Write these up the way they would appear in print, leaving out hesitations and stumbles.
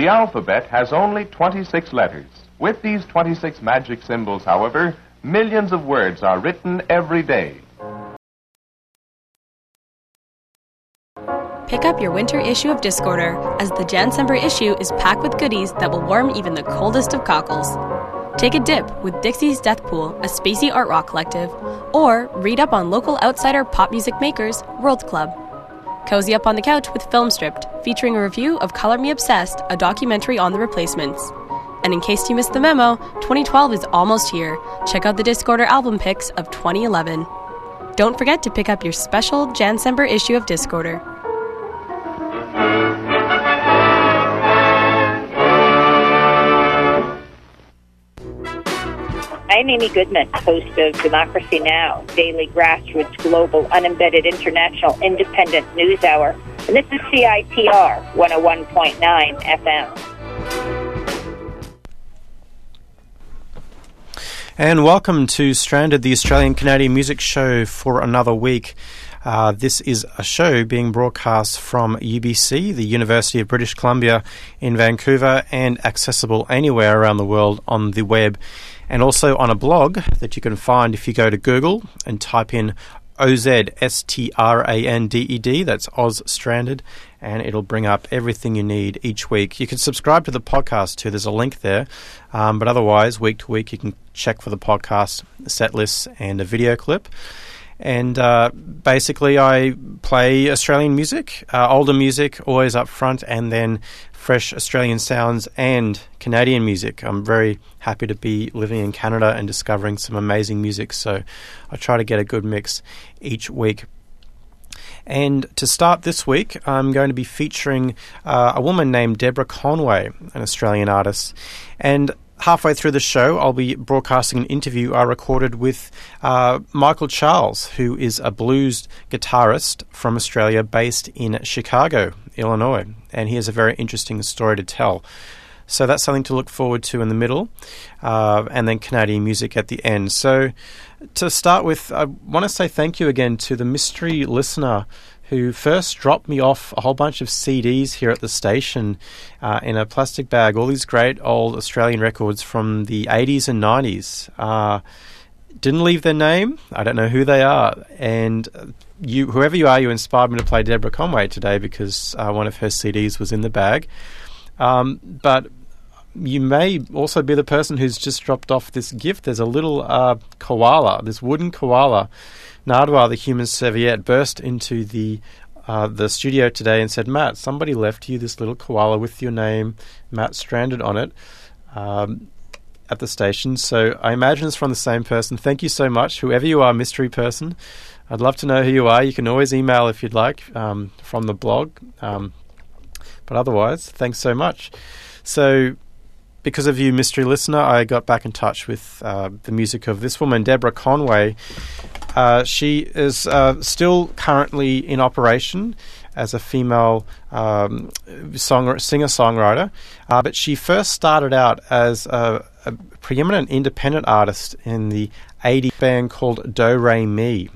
The alphabet has only 26 letters. With these 26 magic symbols, however, millions of words are written every day. Pick up your winter issue of Discorder, as the Jancember issue is packed with goodies that will warm even the coldest of cockles. Take a dip with Dixie's Death Pool, a spacey art rock collective, or read up on local outsider pop music makers, World Club. Cozy up on the couch with Film Stripped, featuring a review of Color Me Obsessed, a documentary on the Replacements. And in case you missed the memo, 2012 is almost here. Check out the Discorder album picks of 2011. Don't forget to pick up your special Jancember issue of Discorder. I'm Amy Goodman, host of Democracy Now!, daily grassroots, global, unembedded, international, independent news hour. And this is CITR 101.9 FM. And welcome to Stranded, the Australian-Canadian music show for another week. This is a show being broadcast from UBC, the University of British Columbia in Vancouver, and accessible anywhere around the world on the web, and also on a blog that you can find if you go to Google and type in OZSTRANDED, that's Oz Stranded, and it'll bring up everything you need each week. You can subscribe to the podcast too, there's a link there, but otherwise, week to week, you can check for the podcast set lists and a video clip. And basically I play Australian music, older music, always up front, and then fresh Australian sounds and Canadian music. I'm very happy to be living in Canada and discovering some amazing music, so I try to get a good mix each week. And to start this week, I'm going to be featuring a woman named Deborah Conway, an Australian artist. And halfway through the show, I'll be broadcasting an interview I recorded with Michael Charles, who is a blues guitarist from Australia based in Chicago, Illinois. And he has a very interesting story to tell. So that's something to look forward to in the middle, and then Canadian music at the end. So to start with, I want to say thank you again to the mystery listener who first dropped me off a whole bunch of CDs here at the station in a plastic bag, all these great old Australian records from the 80s and 90s. Didn't leave their name. I don't know who they are. And you, whoever you are, you inspired me to play Deborah Conway today because one of her CDs was in the bag. But you may also be the person who's just dropped off this gift. There's a little koala, this wooden koala. Nardwar, the human serviette, burst into the studio today and said, "Matt, somebody left you this little koala with your name, Matt Stranded, on it at the station." So I imagine it's from the same person. Thank you so much, whoever you are, mystery person. I'd love to know who you are. You can always email if you'd like from the blog. But otherwise, thanks so much. So because of you, mystery listener, I got back in touch with the music of this woman, Deborah Conway. She is still currently in operation as a female singer-songwriter, but she first started out as a preeminent independent artist in the 80s band called Do Re Mi,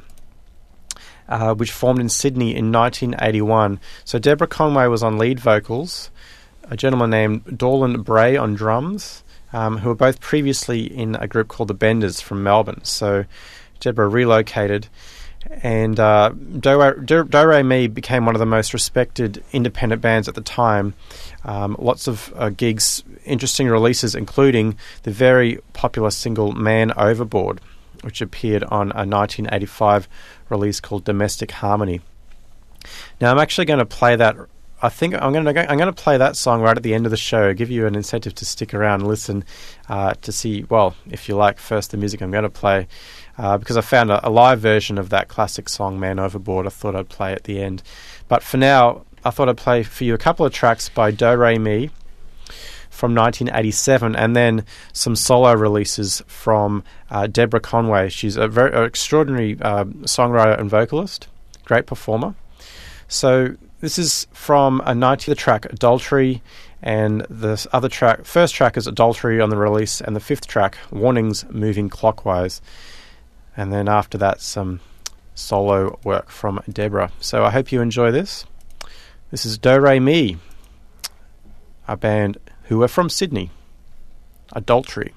which formed in Sydney in 1981. So Deborah Conway was on lead vocals, a gentleman named Dorland Bray on drums, who were both previously in a group called the Benders from Melbourne. So Deborah relocated, and Do Re Mi became one of the most respected independent bands at the time. Lots of gigs, interesting releases, including the very popular single Man Overboard, which appeared on a 1985 release called Domestic Harmony. Now I'm actually going to play that. I think I'm going to play that song right at the end of the show, give you an incentive to stick around and listen to see, well, if you like first the music I'm going to play, because I found a live version of that classic song, Man Overboard. I thought I'd play at the end. But for now, I thought I'd play for you a couple of tracks by Do Re Mi from 1987, and then some solo releases from Deborah Conway. She's a very extraordinary songwriter and vocalist, great performer. So this is from a 90th track, Adultery, and the other track, first track is Adultery on the release, and the fifth track, Warnings Moving Clockwise. And then after that, some solo work from Deborah. So I hope you enjoy this. This is Do Re Mi. a band who are from Sydney, Adultery.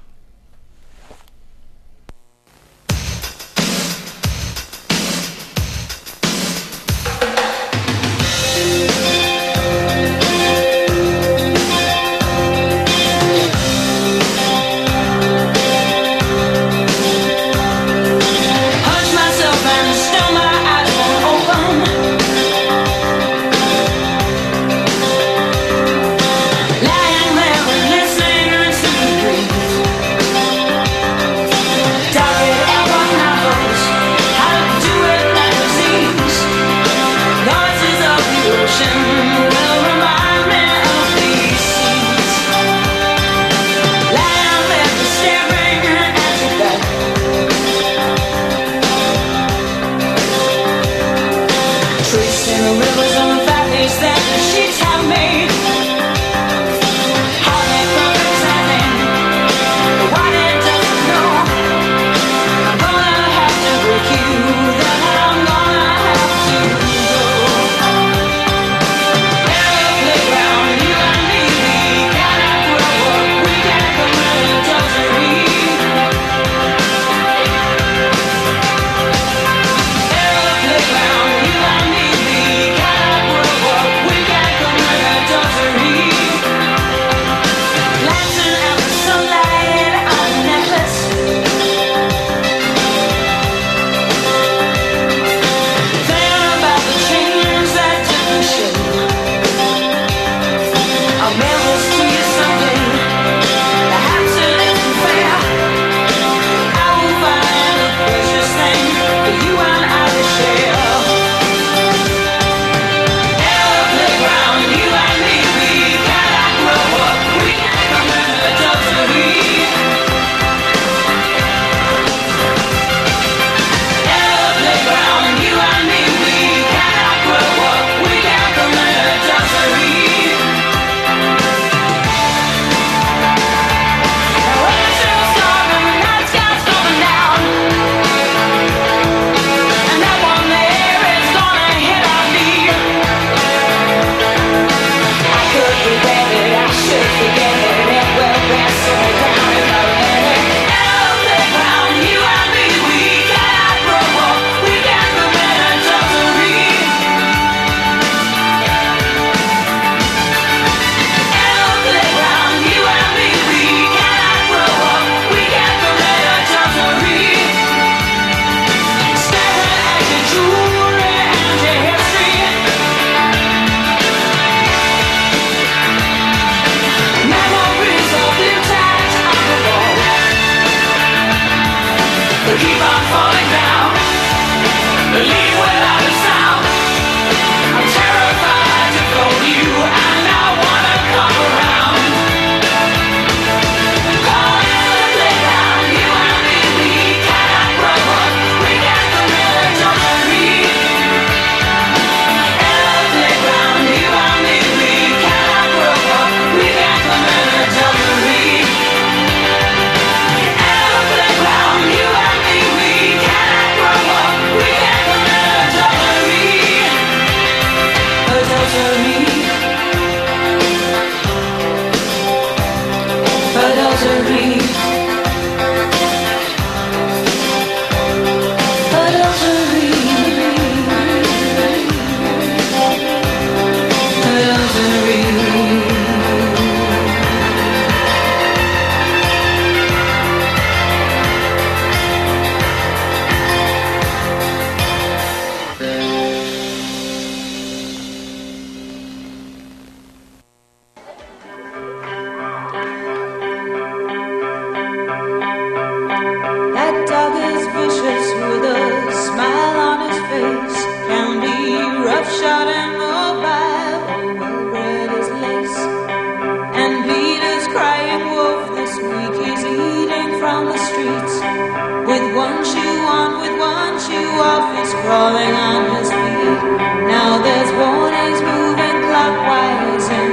Crawling on his feet. Now there's warnings moving clockwise in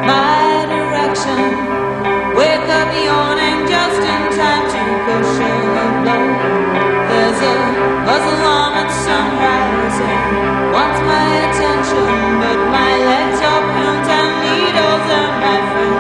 my direction. Wake up yawning just in time to cushion a blow. There's a buzz alarm at sunrise and wants my attention, but my legs are pinned and needles and my friends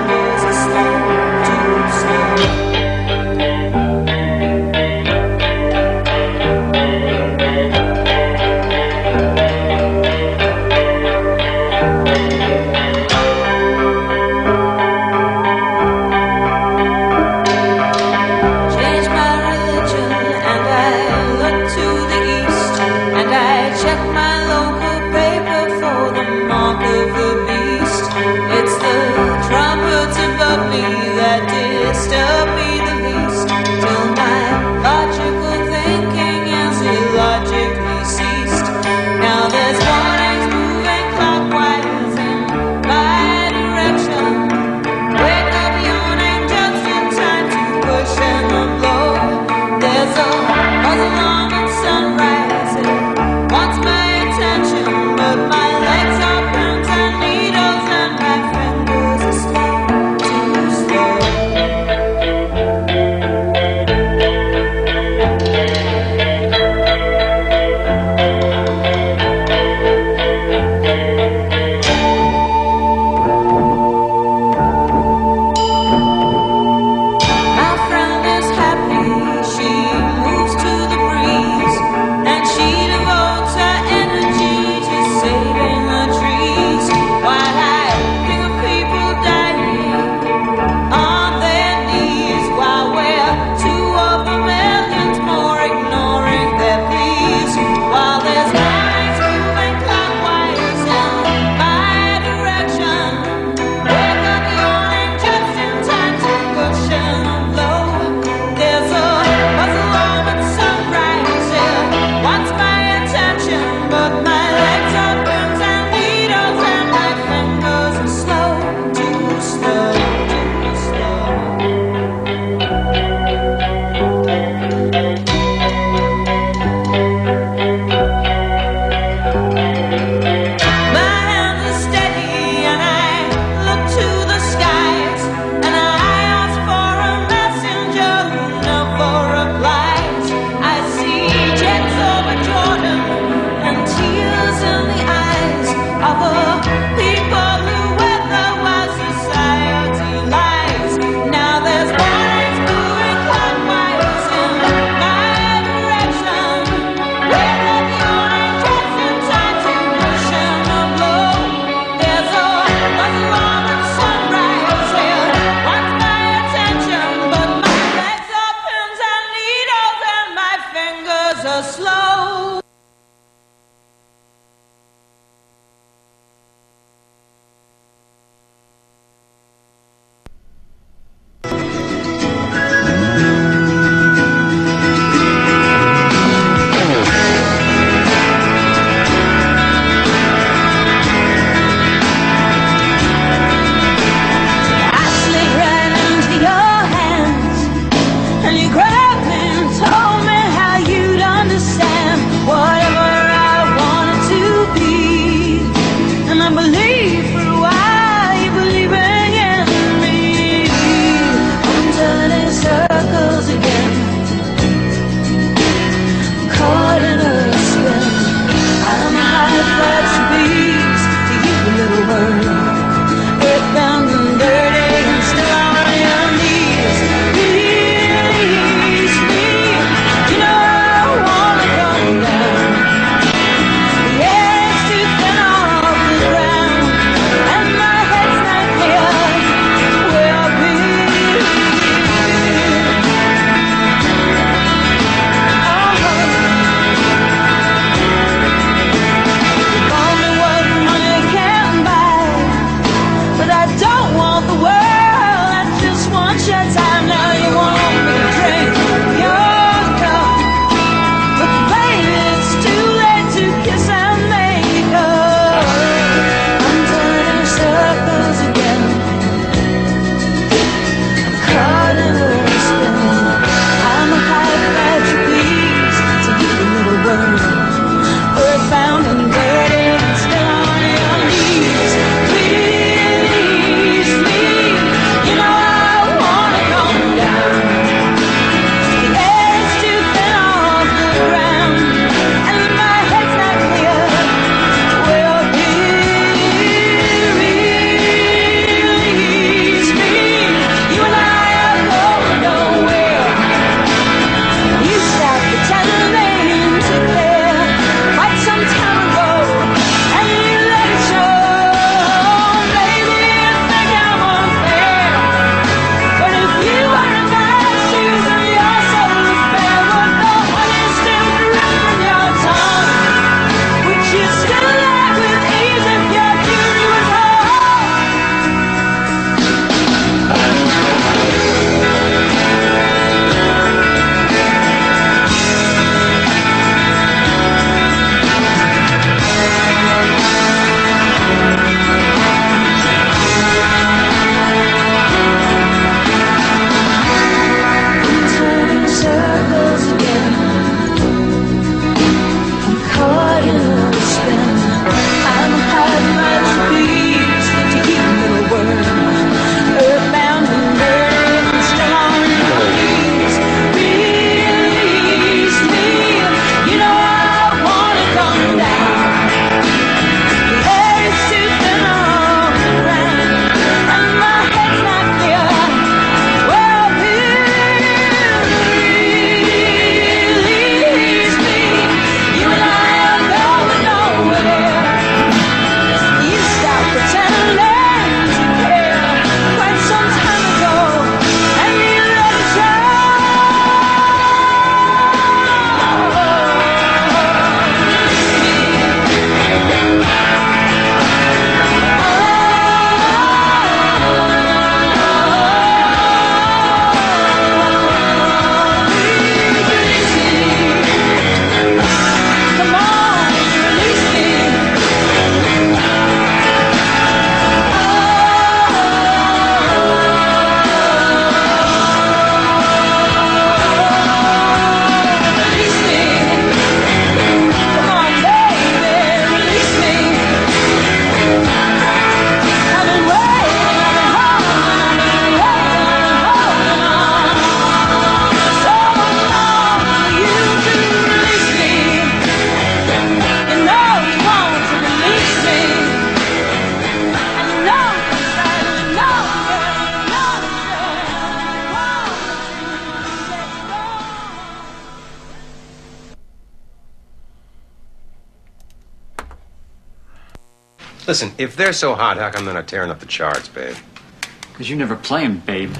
Listen, if they're so hot, how come they're not tearing up the charts, babe? Because you never play 'em, babe.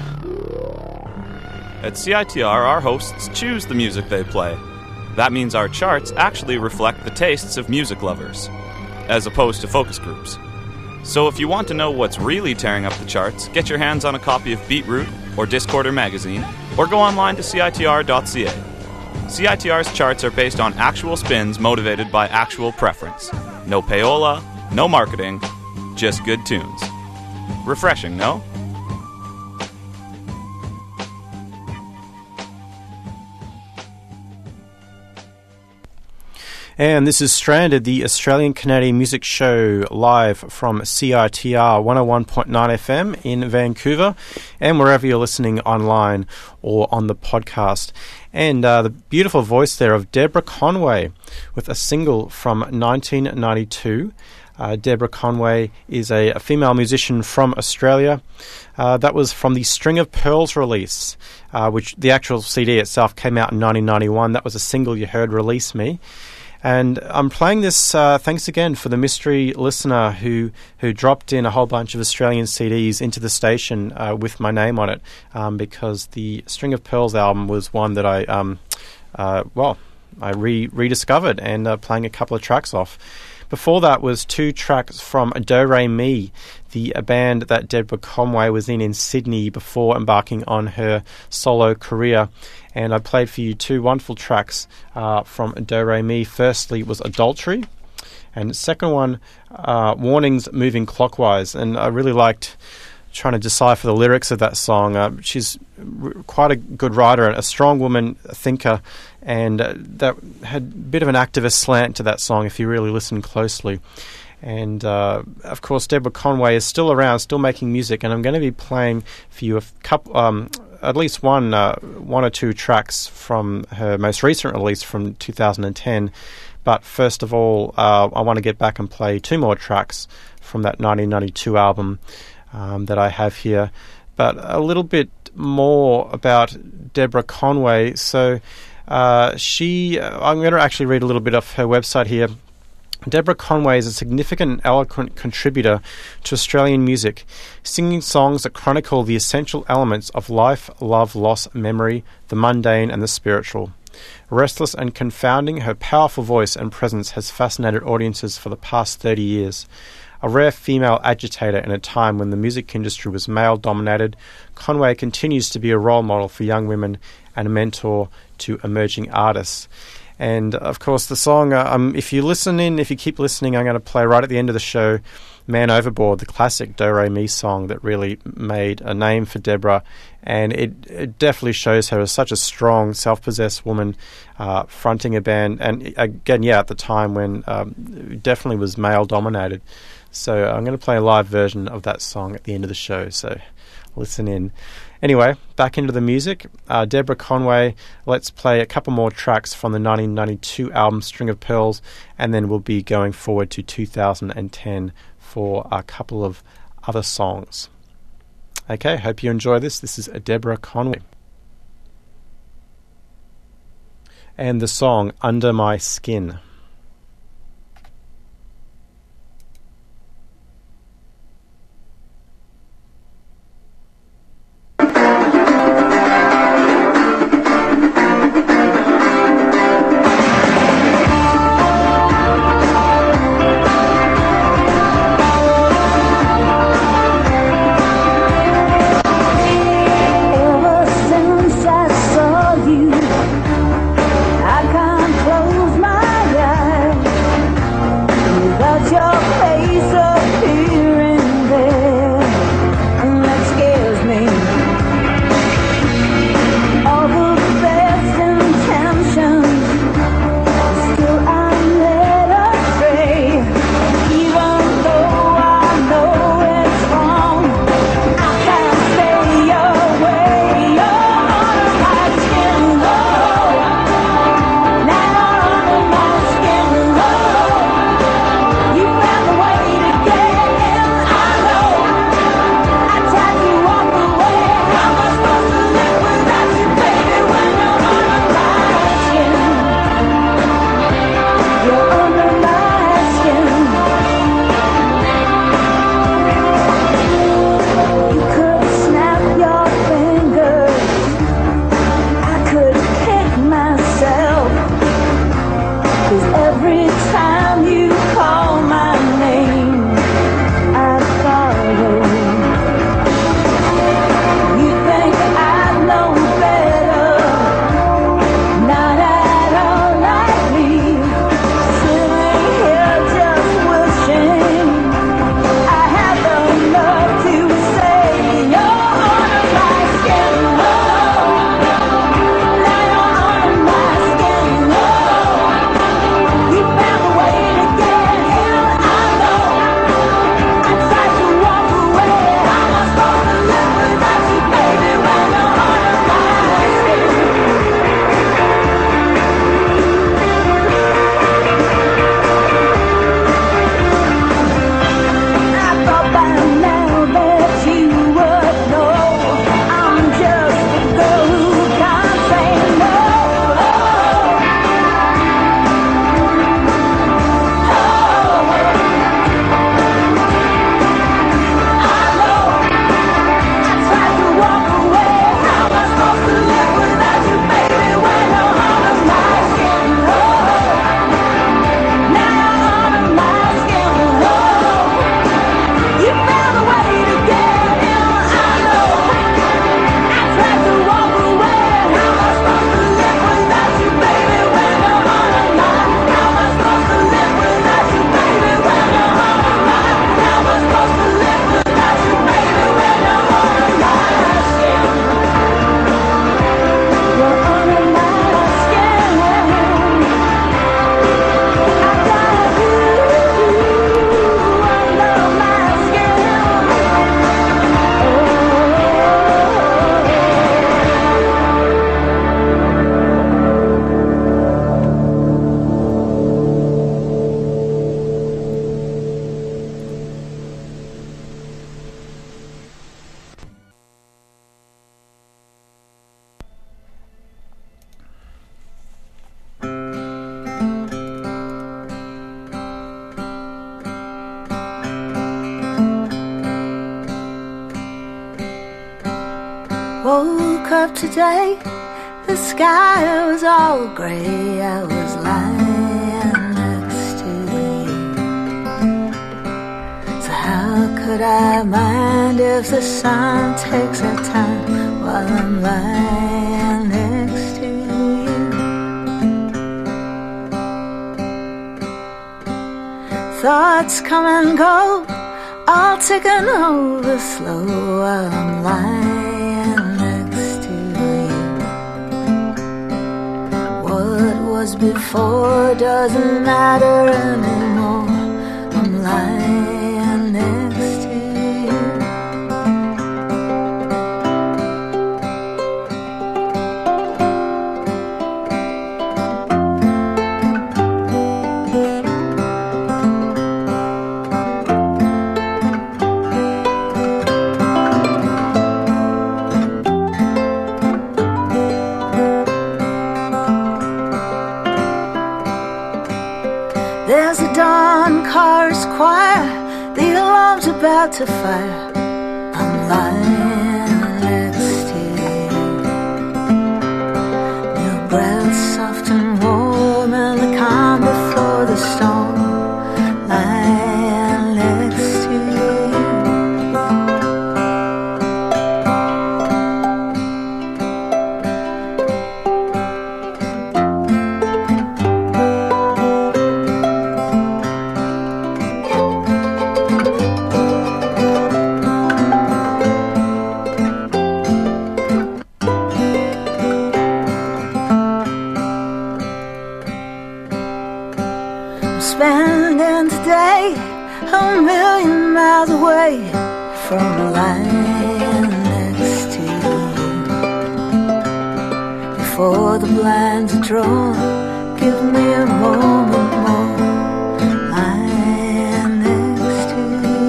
At CITR, our hosts choose the music they play. That means our charts actually reflect the tastes of music lovers, as opposed to focus groups. So if you want to know what's really tearing up the charts, get your hands on a copy of Beatroot or Discorder magazine, or go online to CITR.ca. CITR's charts are based on actual spins motivated by actual preference. No payola, no marketing, just good tunes. Refreshing, no? And this is Stranded, the Australian Canadian music show, live from CITR 101.9 FM in Vancouver, and wherever you're listening online or on the podcast. And the beautiful voice there of Deborah Conway with a single from 1992. Deborah Conway is a female musician from Australia. That was from the String of Pearls release, which the actual CD itself came out in 1991. That was a single you heard, Release Me. And I'm playing this thanks again for the mystery listener who dropped in a whole bunch of Australian CDs into the station with my name on it, because the String of Pearls album was one that I rediscovered and playing a couple of tracks off. Before that was 2 tracks from Do Re Mi, the band that Deborah Conway was in Sydney before embarking on her solo career. And I played for you 2 wonderful tracks from Do Re Mi. Firstly was Adultery, and the second one, Warnings Moving Clockwise. And I really liked trying to decipher the lyrics of that song. She's quite a good writer and a strong woman, a thinker, and that had a bit of an activist slant to that song if you really listen closely. And of course, Deborah Conway is still around, still making music, and I'm going to be playing for you a couple, at least one or 2 tracks from her most recent release from 2010. But first of all, I want to get back and play 2 more tracks from that 1992 album that I have here. But a little bit more about Deborah Conway. So I'm going to actually read a little bit off her website here. Deborah Conway is a significant and eloquent contributor to Australian music, singing songs that chronicle the essential elements of life, love, loss, memory, the mundane and the spiritual. Restless and confounding, her powerful voice and presence has fascinated audiences for the past 30 years. A rare female agitator in a time when the music industry was male-dominated, Conway continues to be a role model for young women and a mentor to emerging artists. And, of course, the song, if you keep listening, I'm going to play right at the end of the show, Man Overboard, the classic Do Re Mi song that really made a name for Deborah. And it definitely shows her as such a strong, self-possessed woman fronting a band. And, again, at the time when it definitely was male-dominated. So I'm going to play a live version of that song at the end of the show, so listen in. Anyway, back into the music. Deborah Conway, let's play a couple more tracks from the 1992 album String of Pearls, and then we'll be going forward to 2010 for a couple of other songs. Okay, hope you enjoy this. This is Deborah Conway. And the song Under My Skin. Since I saw you, I can't close my eyes. woke up today, the sky was all gray. I was lying next to you. So how could I mind if the sun takes a time while I'm lying next to you? Thoughts come and go, all ticking over slow while I'm lying next to you. What was before doesn't matter anymore. I'm lying next to you. There's a dawn chorus choir, the alarm's about to fire. I'm lying next to you. Your breath soft and warm and the calm before the storm. Lying next to you. Spending today a million miles away from lying next to you. Before the blinds are drawn, give me a moment more. Lying next to you.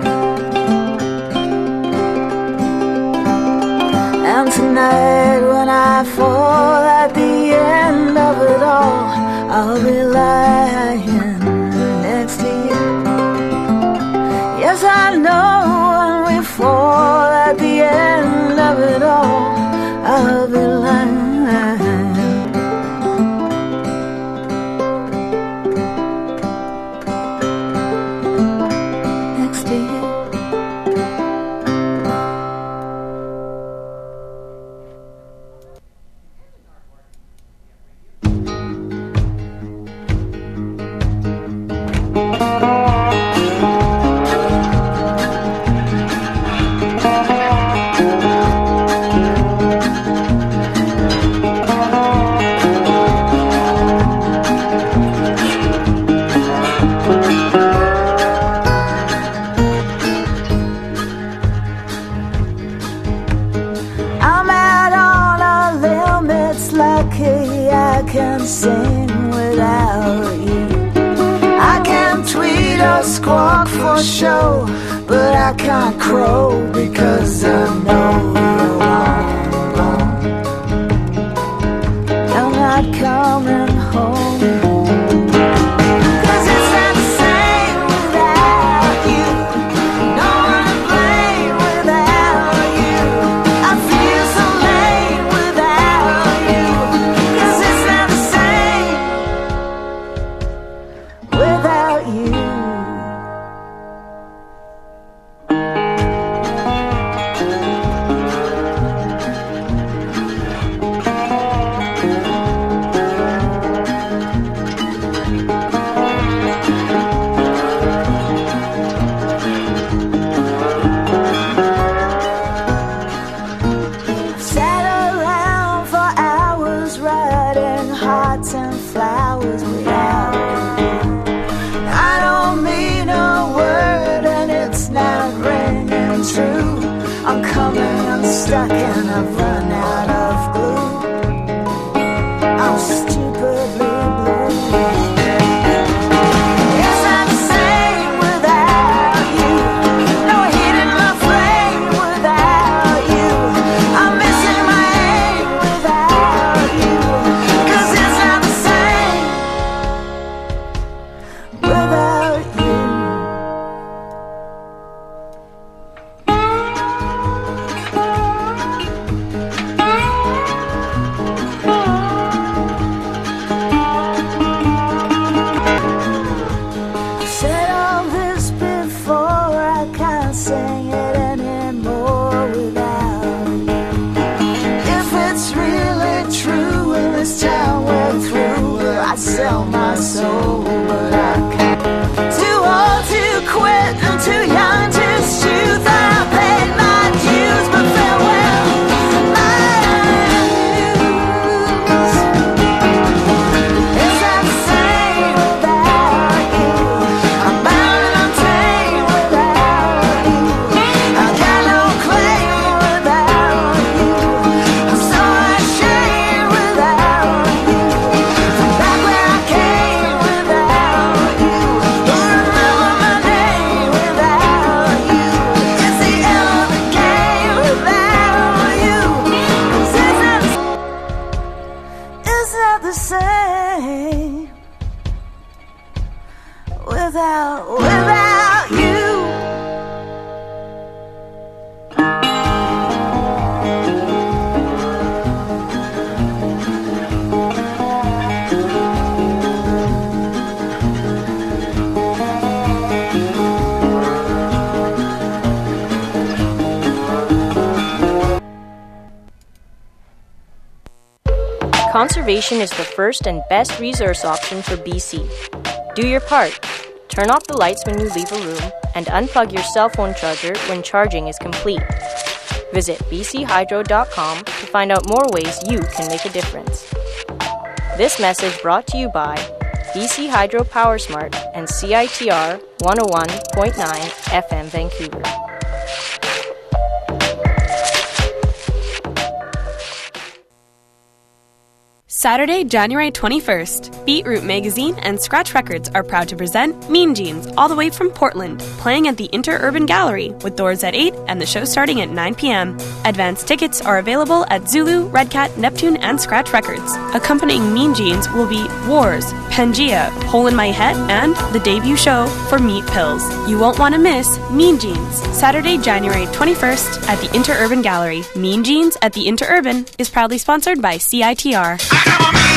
And tonight when I fall at the end of it all, I'll be lying next to you. Yes, I know when we fall at the end of it all, I'll be lying next to you. I'm out on a limb, it's lucky I can sing without you. I can tweet or squawk for show, but I can't crow because I know you're long gone. I'm not coming home. Stuck and I've run out of glue. I'm stupidly blue. Yes, I'm the same without you. No heat in my flame without you. I'm missing my aim without you. 'Cause it's not the same without you. without you. Conservation is the first and best resource option for BC. Do your part. Turn off the lights when you leave a room and unplug your cell phone charger when charging is complete. Visit bchydro.com to find out more ways you can make a difference. This message brought to you by BC Hydro Power Smart and CITR 101.9 FM Vancouver. Saturday, January 21st, Beetroot Magazine and Scratch Records are proud to present Mean Jeans, all the way from Portland, playing at the Interurban Gallery, with doors at 8 and the show starting at 9 p.m. Advanced tickets are available at Zulu, Redcat, Neptune, and Scratch Records. Accompanying Mean Jeans will be Wars, Pangea, Hole in My Head, and the debut show for Meat Pills. You won't want to miss Mean Jeans, Saturday, January 21st at the Interurban Gallery. Mean Jeans at the Interurban is proudly sponsored by CITR.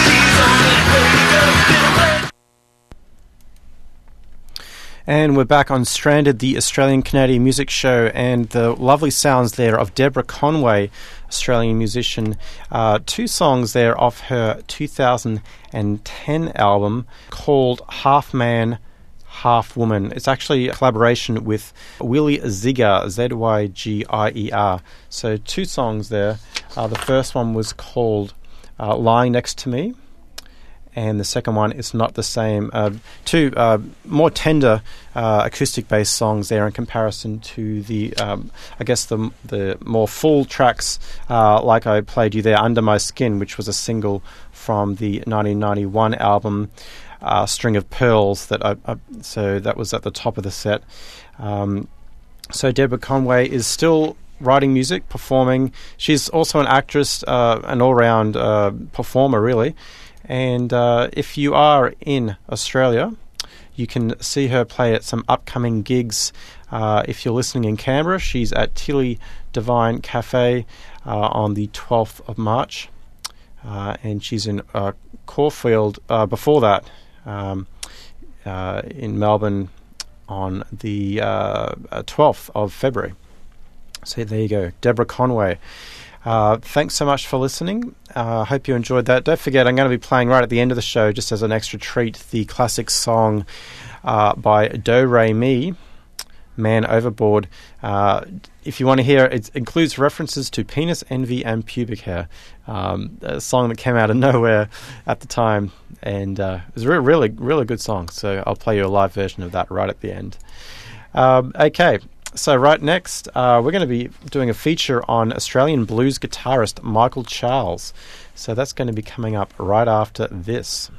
And we're back on Stranded, the Australian-Canadian music show, and the lovely sounds there of Deborah Conway, Australian musician. Two songs there off her 2010 album called Half Man, Half Woman. It's actually a collaboration with Willie Ziger, Zygier. So two songs there. The first one was called Lying Next to Me, and the second one is Not the Same. Two more tender acoustic-based songs there in comparison to the, I guess, the more full tracks, like I played you there, Under My Skin, which was a single from the 1991 album String of Pearls. So that was at the top of the set. So Deborah Conway is still writing music, performing. She's also an actress, an all-round performer, really. And if you are in Australia, you can see her play at some upcoming gigs. If you're listening in Canberra, she's at Tilly Divine Cafe on the 12th of March. And she's in Caulfield before that, in Melbourne on the 12th of February. So there you go, Deborah Conway. Thanks so much for listening. I hope you enjoyed that. Don't forget, I'm going to be playing right at the end of the show, just as an extra treat, the classic song by Do Re Mi, Man Overboard. If you want to hear, it includes references to penis, envy, and pubic hair. A song that came out of nowhere at the time, and it was a really, really good song. So I'll play you a live version of that right at the end. Okay. So right next, we're going to be doing a feature on Australian blues guitarist Michael Charles. So that's going to be coming up right after this.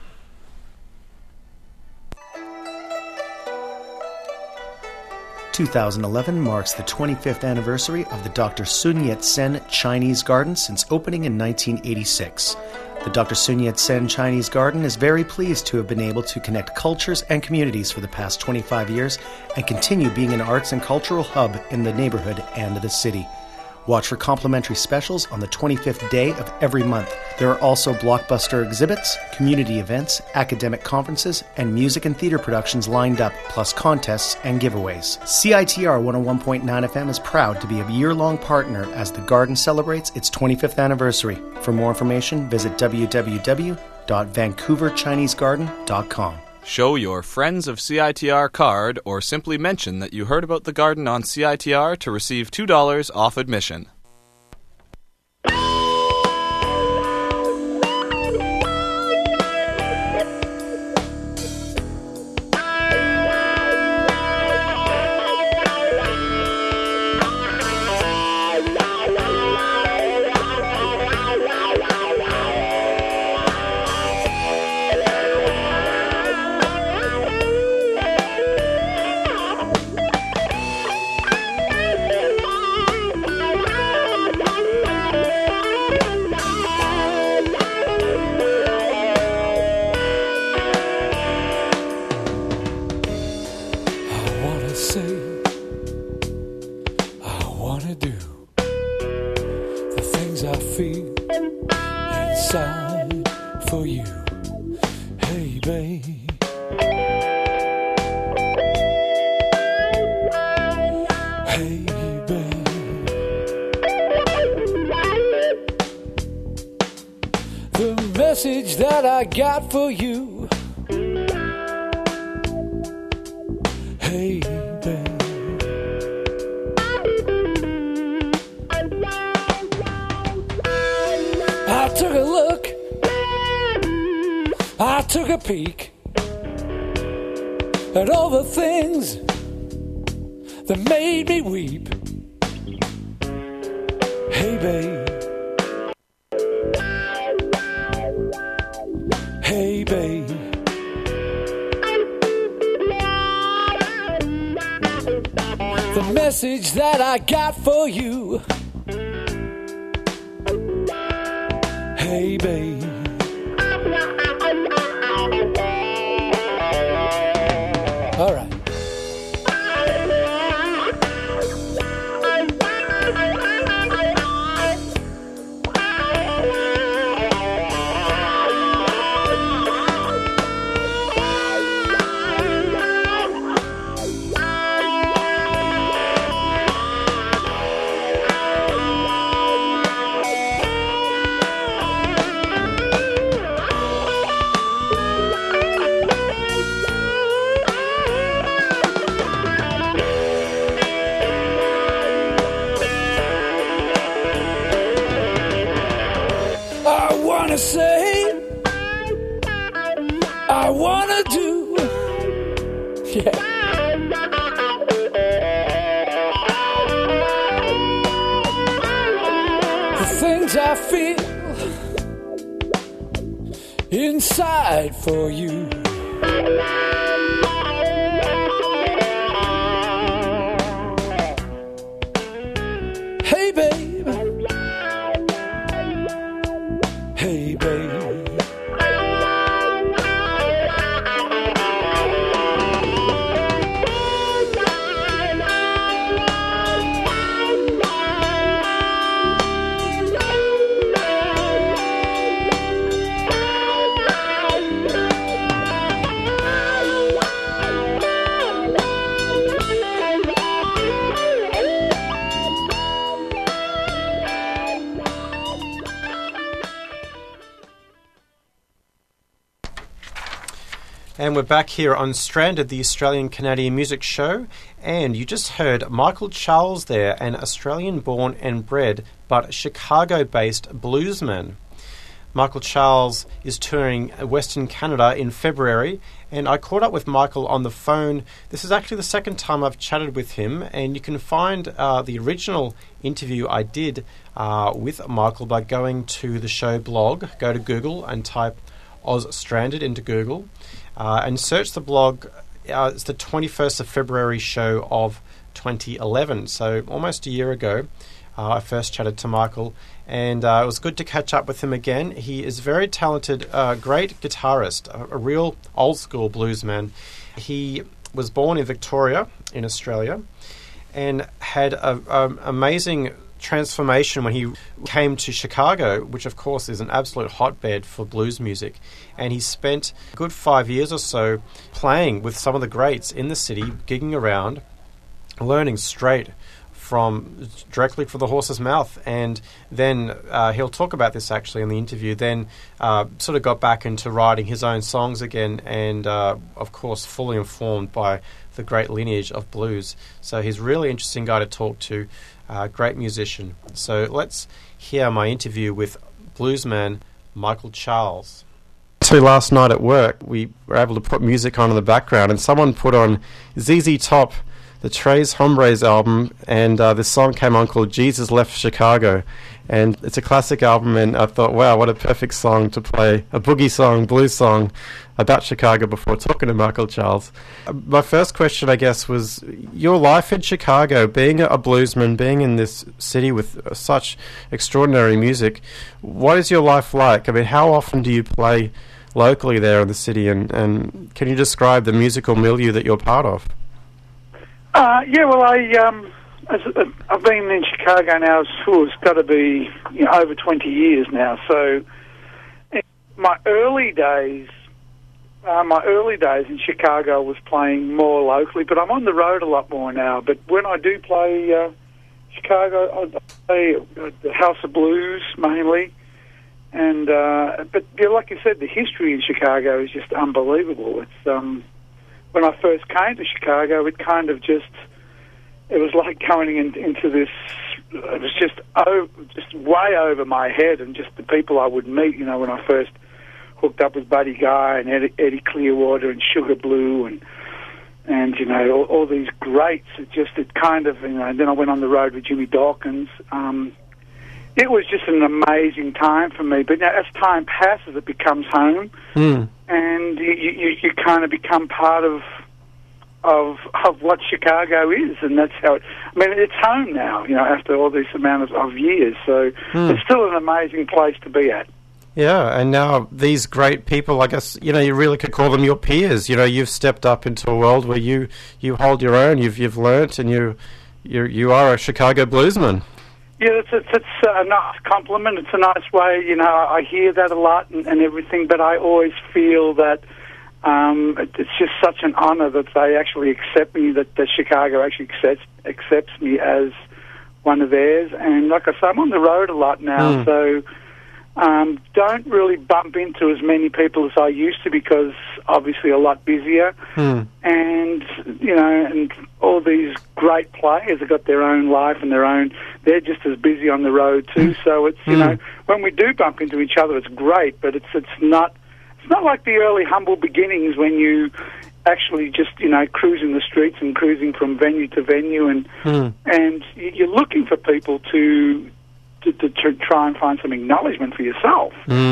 ...2011 marks the 25th anniversary of the Dr. Sun Yat-sen Chinese Garden since opening in 1986. The Dr. Sun Yat-sen Chinese Garden is very pleased to have been able to connect cultures and communities for the past 25 years and continue being an arts and cultural hub in the neighborhood and the city. Watch for complimentary specials on the 25th day of every month. There are also blockbuster exhibits, community events, academic conferences, and music and theater productions lined up, plus contests and giveaways. CITR 101.9 FM is proud to be a year-long partner as the Garden celebrates its 25th anniversary. For more information, visit www.vancouverchinesegarden.com. Show your Friends of CITR card or simply mention that you heard about the garden on CITR to receive $2 off admission. say, I wanna do the things I feel inside for you. Hey, babe. Hey, babe. The message that I got for you. Hey, babe. I took a look, I took a peek at all the things that made me weep. Hey, babe. Hey, babe. The message that I got for you. Hey, babe. All right. Say, I wanna do, yeah. The things I feel inside for you. Hey, babe. Hey, babe. And we're back here on Stranded, the Australian-Canadian music show. And you just heard Michael Charles there, an Australian-born and bred but Chicago-based bluesman. Michael Charles is touring Western Canada in February, and I caught up with Michael on the phone. This is actually the second time I've chatted with him, and you can find the original interview I did with Michael by going to the show blog. Go to Google and type Oz Stranded into Google. And search the blog. It's the 21st of February show of 2011, so almost a year ago. I first chatted to Michael, and it was good to catch up with him again. He is very talented, great guitarist, a real old-school bluesman. He was born in Victoria, in Australia, and had an amazing transformation when he came to Chicago, which of course is an absolute hotbed for blues music. And he spent a good 5 years or so playing with some of the greats in the city, gigging around, learning straight directly from the horse's mouth. And then he'll talk about this actually in the interview, then sort of got back into writing his own songs again, and of course fully informed by the great lineage of blues. So he's a really interesting guy to talk to, great musician. So let's hear my interview with bluesman Michael Charles. So last night at work we were able to put music on in the background, and someone put on ZZ Top, the Tres Hombres album, and this song came on called Jesus Left Chicago. And it's a classic album, and I thought, wow, what a perfect song to play, a boogie song, blues song about Chicago before talking to Michael Charles. My first question, I guess, was your life in Chicago, being a bluesman, being in this city with such extraordinary music. What is your life like? I mean, how often do you play locally there in the city, and can you describe the musical milieu that you're part of? I've been in Chicago now. It's got to be over 20 years now. So, in my early days in Chicago, I was playing more locally, but I'm on the road a lot more now. But when I do play Chicago, I play the House of Blues mainly. And but like you said, the history in Chicago is just unbelievable. It's when I first came to Chicago, it was like going into this. It was just way over my head, and just the people I would meet. When I first hooked up with Buddy Guy and Eddie Clearwater and Sugar Blue and all these greats. It kind of and then I went on the road with Jimmy Dawkins. It was just an amazing time for me. But now, as time passes, it becomes home, and you kind of become part of what Chicago is, and that's how it's home now. After all this amount of years, so it's still an amazing place to be at. Yeah, and now these great people, I guess, you really could call them your peers. You've stepped up into a world where you hold your own. You've learnt, and you are a Chicago bluesman. Yeah, it's a nice compliment. It's a nice way, I hear that a lot and everything, but I always feel that it's just such an honor that they actually accept me, that Chicago actually accepts me as one of theirs. And like I say, I'm on the road a lot now, so don't really bump into as many people as I used to, because obviously a lot busier. And, and all these great players have got their own life and they're just as busy on the road too. So it's, when we do bump into each other, it's great, but it's not like the early humble beginnings when you actually just, cruising the streets and cruising from venue to venue and you're looking for people to try and find some acknowledgement for yourself.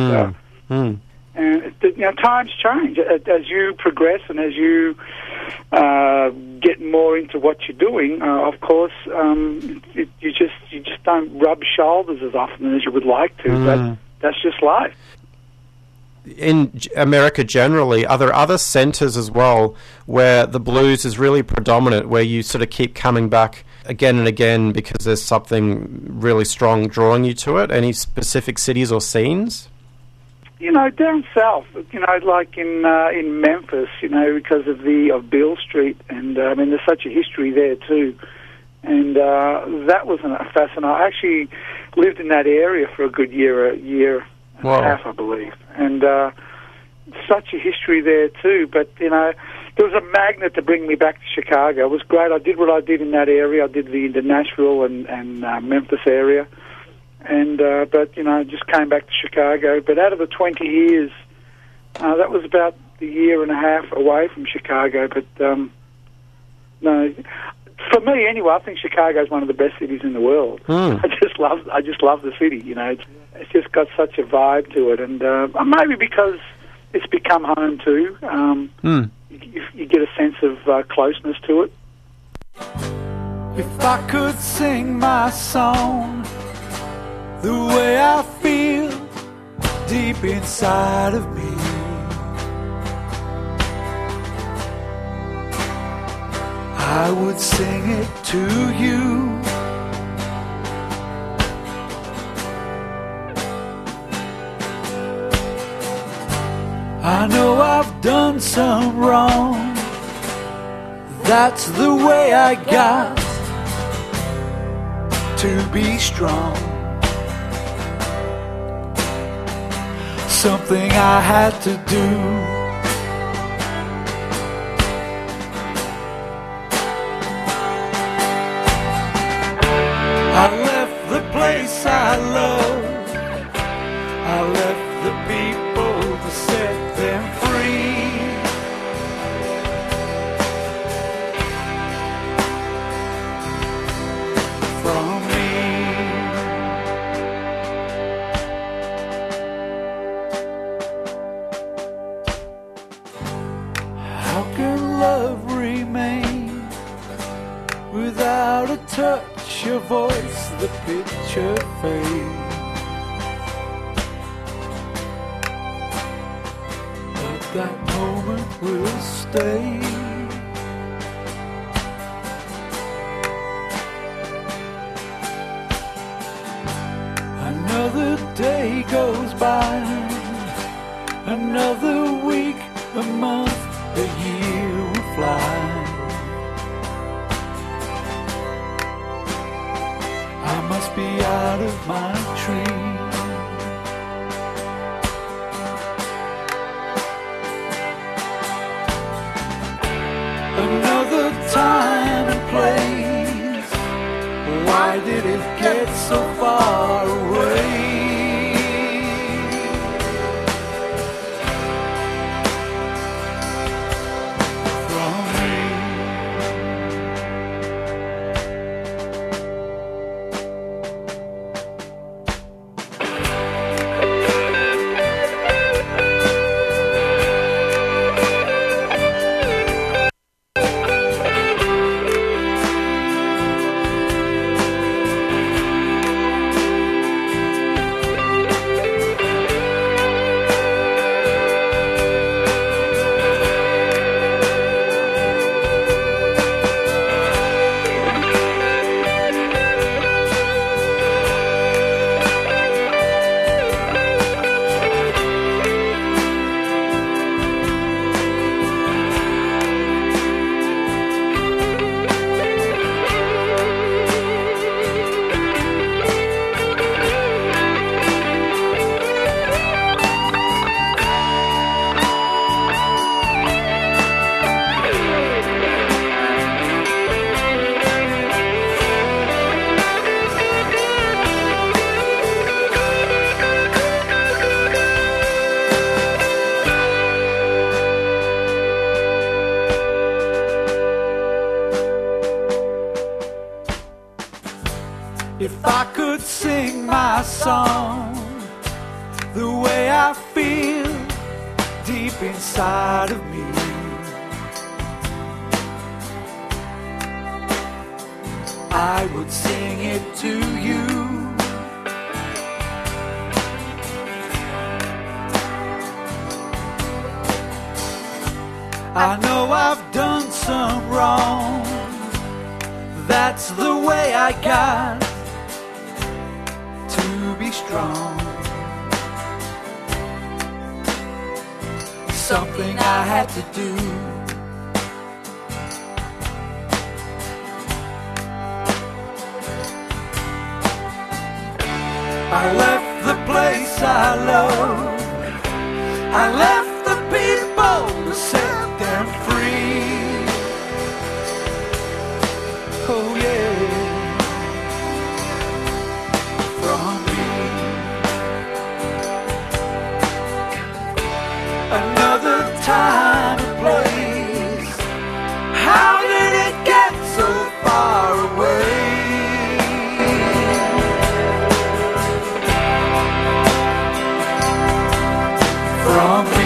And times change as you progress and as you get more into what you're doing. Of course, you just don't rub shoulders as often as you would like to. But that's just life. In America generally, are there other centres as well where the blues is really predominant, where you sort of keep coming back again and again because there's something really strong drawing you to it? Any specific cities or scenes? Down south, like in Memphis, because of Beale Street, and there's such a history there too. And that was fascinating. I actually lived in that area for a good year and a half, I believe. And such a history there too. But, there was a magnet to bring me back to Chicago. It was great. I did what I did in that area. I did the Nashville and Memphis area. And but just came back to Chicago. But out of the 20 years, that was about a year and a half away from Chicago. But no, for me anyway, I think Chicago is one of the best cities in the world. I just love the city. It's just got such a vibe to it, and maybe because it's become home too. You get a sense of closeness to it. If I could sing my song the way I feel deep inside of me, I would sing it to you. I know I've done some wrong. That's the way I got to be strong. Something I had to do. I left the place I love. I left the people to set them free. From without a touch, your voice, the picture fades. But that moment will stay. by. Another week, a month, a year will fly. I must be out of my tree. Another time and place. Why did it get so far away from me? If I could sing my song the way I feel deep inside of me, I would sing it to you. I know I've done some wrong. That's the way I got to be strong. Something I had to do. I left the place I love. I left the people to set them free. Oh yeah, from me. Another time and place. How did it get so far away from me?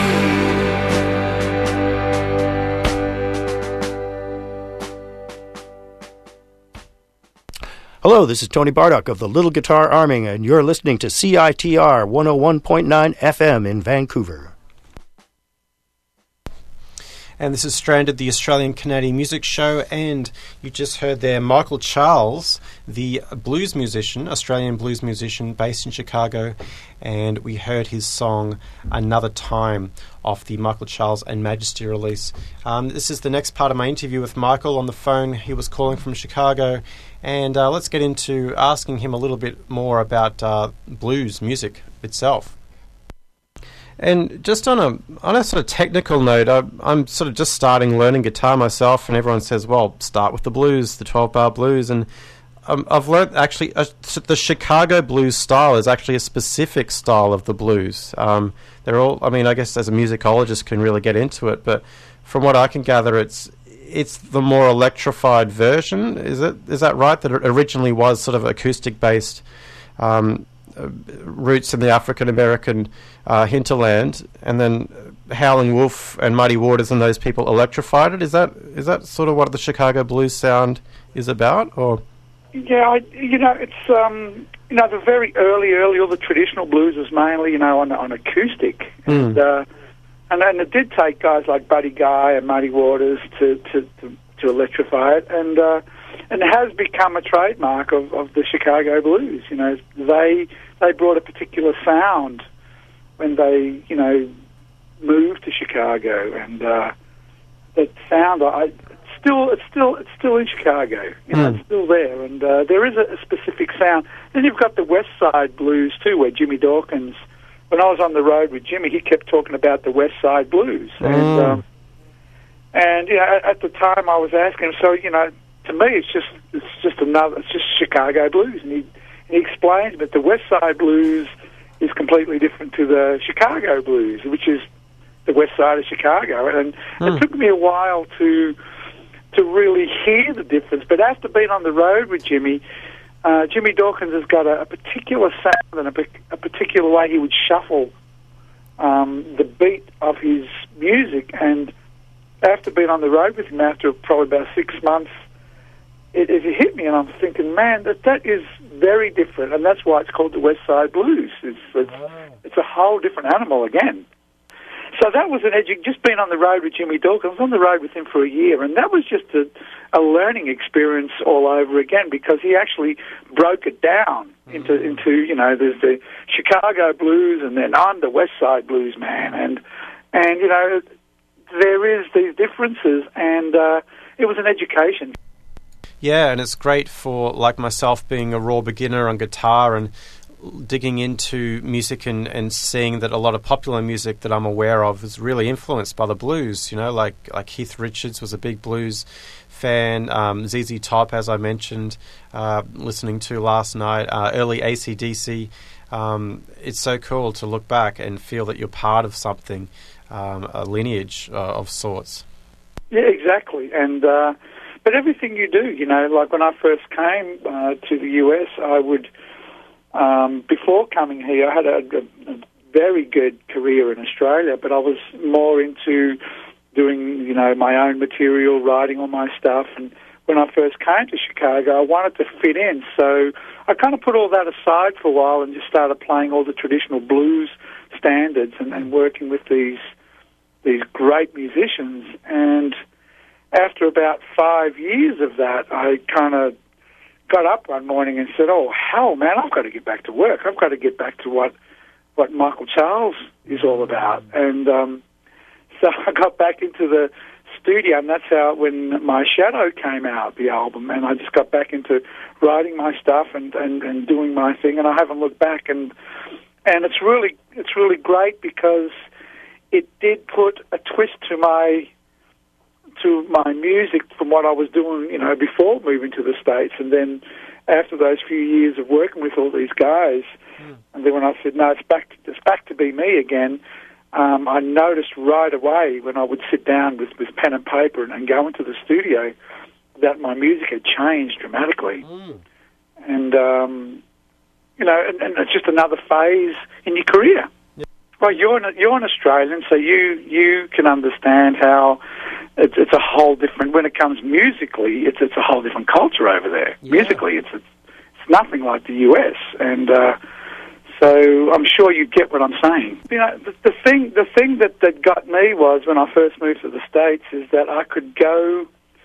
Hello, this is Tony Bardock of the Little Guitar Army, and you're listening to CITR 101.9 FM in Vancouver. And this is Stranded, the Australian-Canadian music show, and you just heard there Michael Charles, the blues musician, Australian blues musician based in Chicago, and we heard his song Another Time off the Michael Charles and Majesty release. This is the next part of my interview with Michael on the phone. He was calling from Chicago, and let's get into asking him a little bit more about blues music itself. And just on a sort of technical note, I'm sort of just starting learning guitar myself, and everyone says, well, start with the blues, the 12-bar blues, and I've learned actually the Chicago blues style is actually a specific style of the blues. They're all, I mean, I guess as a musicologist can really get into it, but from what I can gather, it's the more electrified version. Is that right? That it originally was sort of acoustic based. Roots in the African American hinterland, and then Howling Wolf and Muddy Waters and those people electrified it. Is that sort of what the Chicago blues sound is about, or? Yeah, it's the very early, all the traditional blues was mainly on acoustic, and then it did take guys like Buddy Guy and Muddy Waters to electrify it, and it has become a trademark of the Chicago blues. They brought a particular sound when they, moved to Chicago, and that sound, it's still in Chicago. It's still there, and there is a specific sound. Then you've got the West Side Blues too, where Jimmy Dawkins. When I was on the road with Jimmy, he kept talking about the West Side Blues, and at the time I was asking him, so to me it's just Chicago blues, and he explained that the West Side Blues is completely different to the Chicago blues, which is the West Side of Chicago, and it took me a while to really hear the difference. But after being on the road with Jimmy, Jimmy Dawkins has got a particular sound and a particular way he would shuffle the beat of his music. And after being on the road with him, after probably about 6 months, it hit me, and I'm thinking, man, that is very different, and that's why it's called the West Side Blues. It's a whole different animal again. So that was just being on the road with Jimmy Dawkins. I was on the road with him for a year, and that was just a learning experience all over again, because he actually broke it down into there's the Chicago blues, and then I'm the West Side Blues man, and there is these differences, and it was an education. Yeah, and it's great for, like myself, being a raw beginner on guitar and digging into music and seeing that a lot of popular music that I'm aware of is really influenced by the blues, like Keith Richards was a big blues fan, ZZ Top, as I mentioned, listening to last night, early AC/DC. It's so cool to look back and feel that you're part of something, a lineage of sorts. Yeah, exactly. And but everything you do, like when I first came to the US, I would, before coming here, I had a very good career in Australia, but I was more into doing, my own material, writing all my stuff. And when I first came to Chicago, I wanted to fit in. So I kind of put all that aside for a while and just started playing all the traditional blues standards and working with these great musicians. And after about 5 years of that, I kind of got up one morning and said, oh, hell, man, I've got to get back to work. I've got to get back to what Michael Charles is all about. And so I got back into the studio, and that's how, when My Shadow came out, the album, and I just got back into writing my stuff and doing my thing, and I haven't looked back. And it's really great, because it did put a twist to my music from what I was doing, before moving to the States. And then after those few years of working with all these guys, and then when I said, no, it's back to be me again, I noticed right away when I would sit down with pen and paper and go into the studio that my music had changed dramatically. And, and it's just another phase in your career. Well, you're an Australian, so you can understand how it's a whole different. When it comes musically, it's a whole different culture over there. Yeah. Musically, it's nothing like the US, and so I'm sure you get what I'm saying. The thing that got me was, when I first moved to the States, is that I could go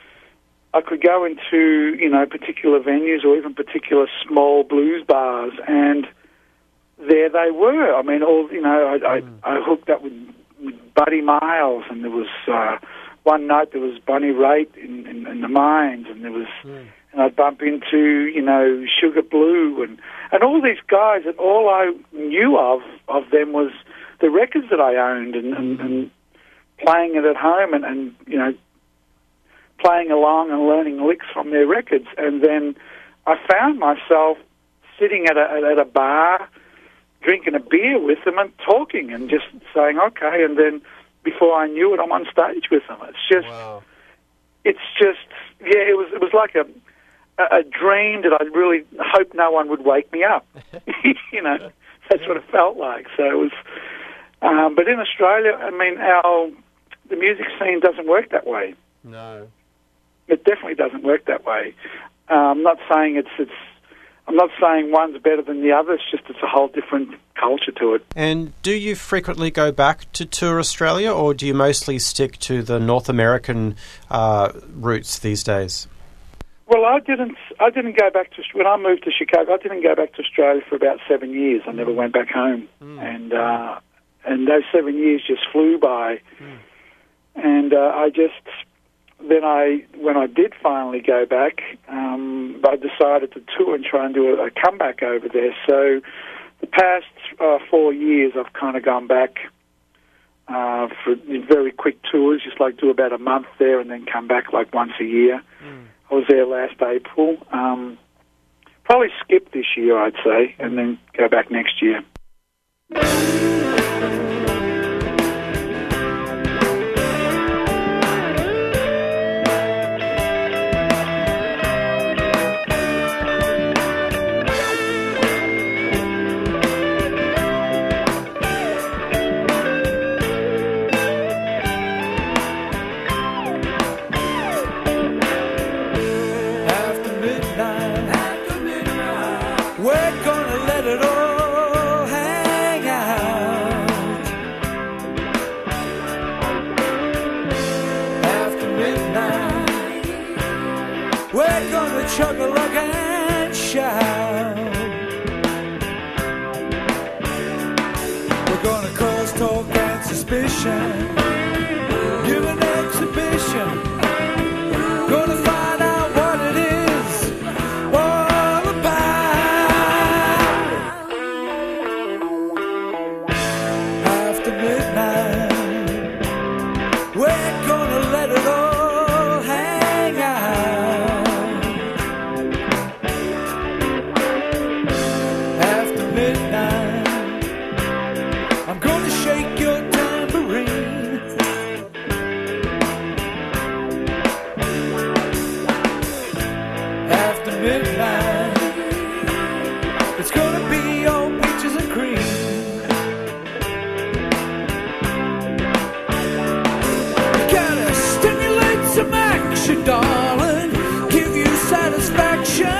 into particular venues or even particular small blues bars, and there they were. I mean, I hooked up with Buddy Miles, and there was one night there was Bonnie Raitt in the Mines, and there was, and I'd bump into Sugar Blue and all these guys, and all I knew of them was the records that I owned, and playing it at home, and playing along and learning licks from their records. And then I found myself sitting at a bar, drinking a beer with them and talking and just saying, okay, and then before I knew it, I'm on stage with them. It was like a dream that I really hoped no one would wake me up. That's what it felt like. So it was, but in Australia, I mean, the music scene doesn't work that way. No. It definitely doesn't work that way. I'm not saying I'm not saying one's better than the other. It's a whole different culture to it. And do you frequently go back to tour Australia, or do you mostly stick to the North American roots these days? Well, I didn't go back to, when I moved to Chicago, I didn't go back to Australia for about 7 years. I never went back home. And and those 7 years just flew by. And when I did finally go back, I decided to tour and try and do a comeback over there. So the past 4 years, I've kind of gone back for very quick tours, just like do about a month there and then come back like once a year. I was there last April. Probably skip this year, I'd say, and then go back next year. Chug-a-lug and shout. We're gonna cause talk and suspicion, give an exhibition, gonna find out what it is all about. After midnight, we're gonna let it all hang out. I'm gonna shake your tambourine. After midnight, it's gonna be all peaches and cream. You gotta stimulate some action, darling, give you satisfaction.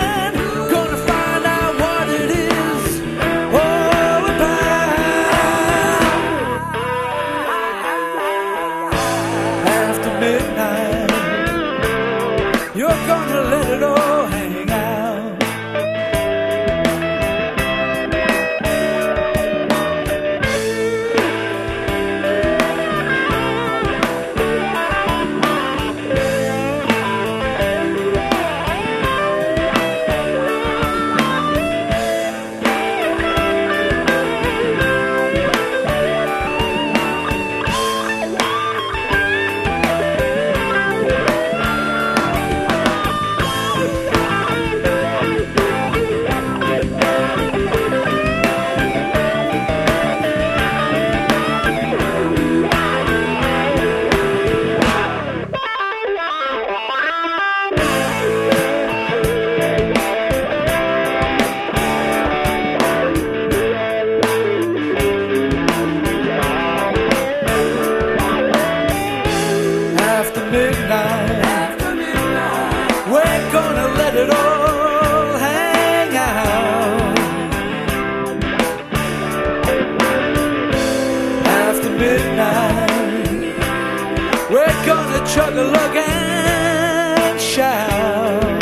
Chug-a-lug and shout.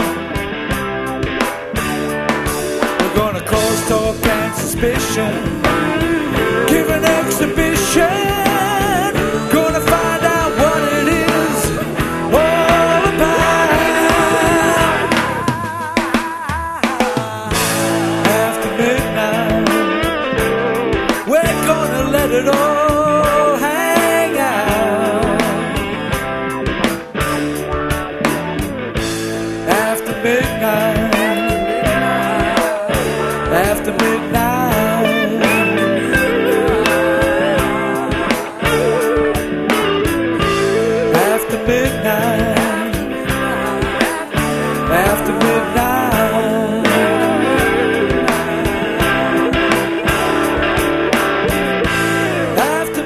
We're gonna cause talk and suspicion, give an exhibition, gonna find out what it is all about. After midnight, we're gonna let it all hang out. After midnight, after midnight, after midnight, after midnight, after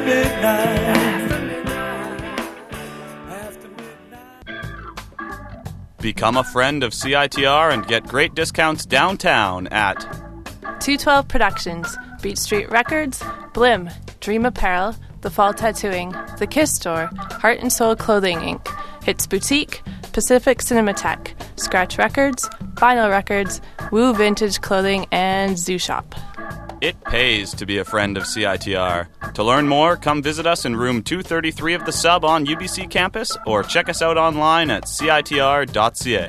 midnight. Become a friend of CITR and get great discounts downtown at 212 Productions, Beach Street Records, Blim, Dream Apparel, The Fall Tattooing, The Kiss Store, Heart and Soul Clothing Inc., Hits Boutique, Pacific Cinematheque, Scratch Records, Vinyl Records, Woo Vintage Clothing, and Zoo Shop. It pays to be a friend of CITR. To learn more, come visit us in room 233 of the Sub on UBC campus or check us out online at citr.ca.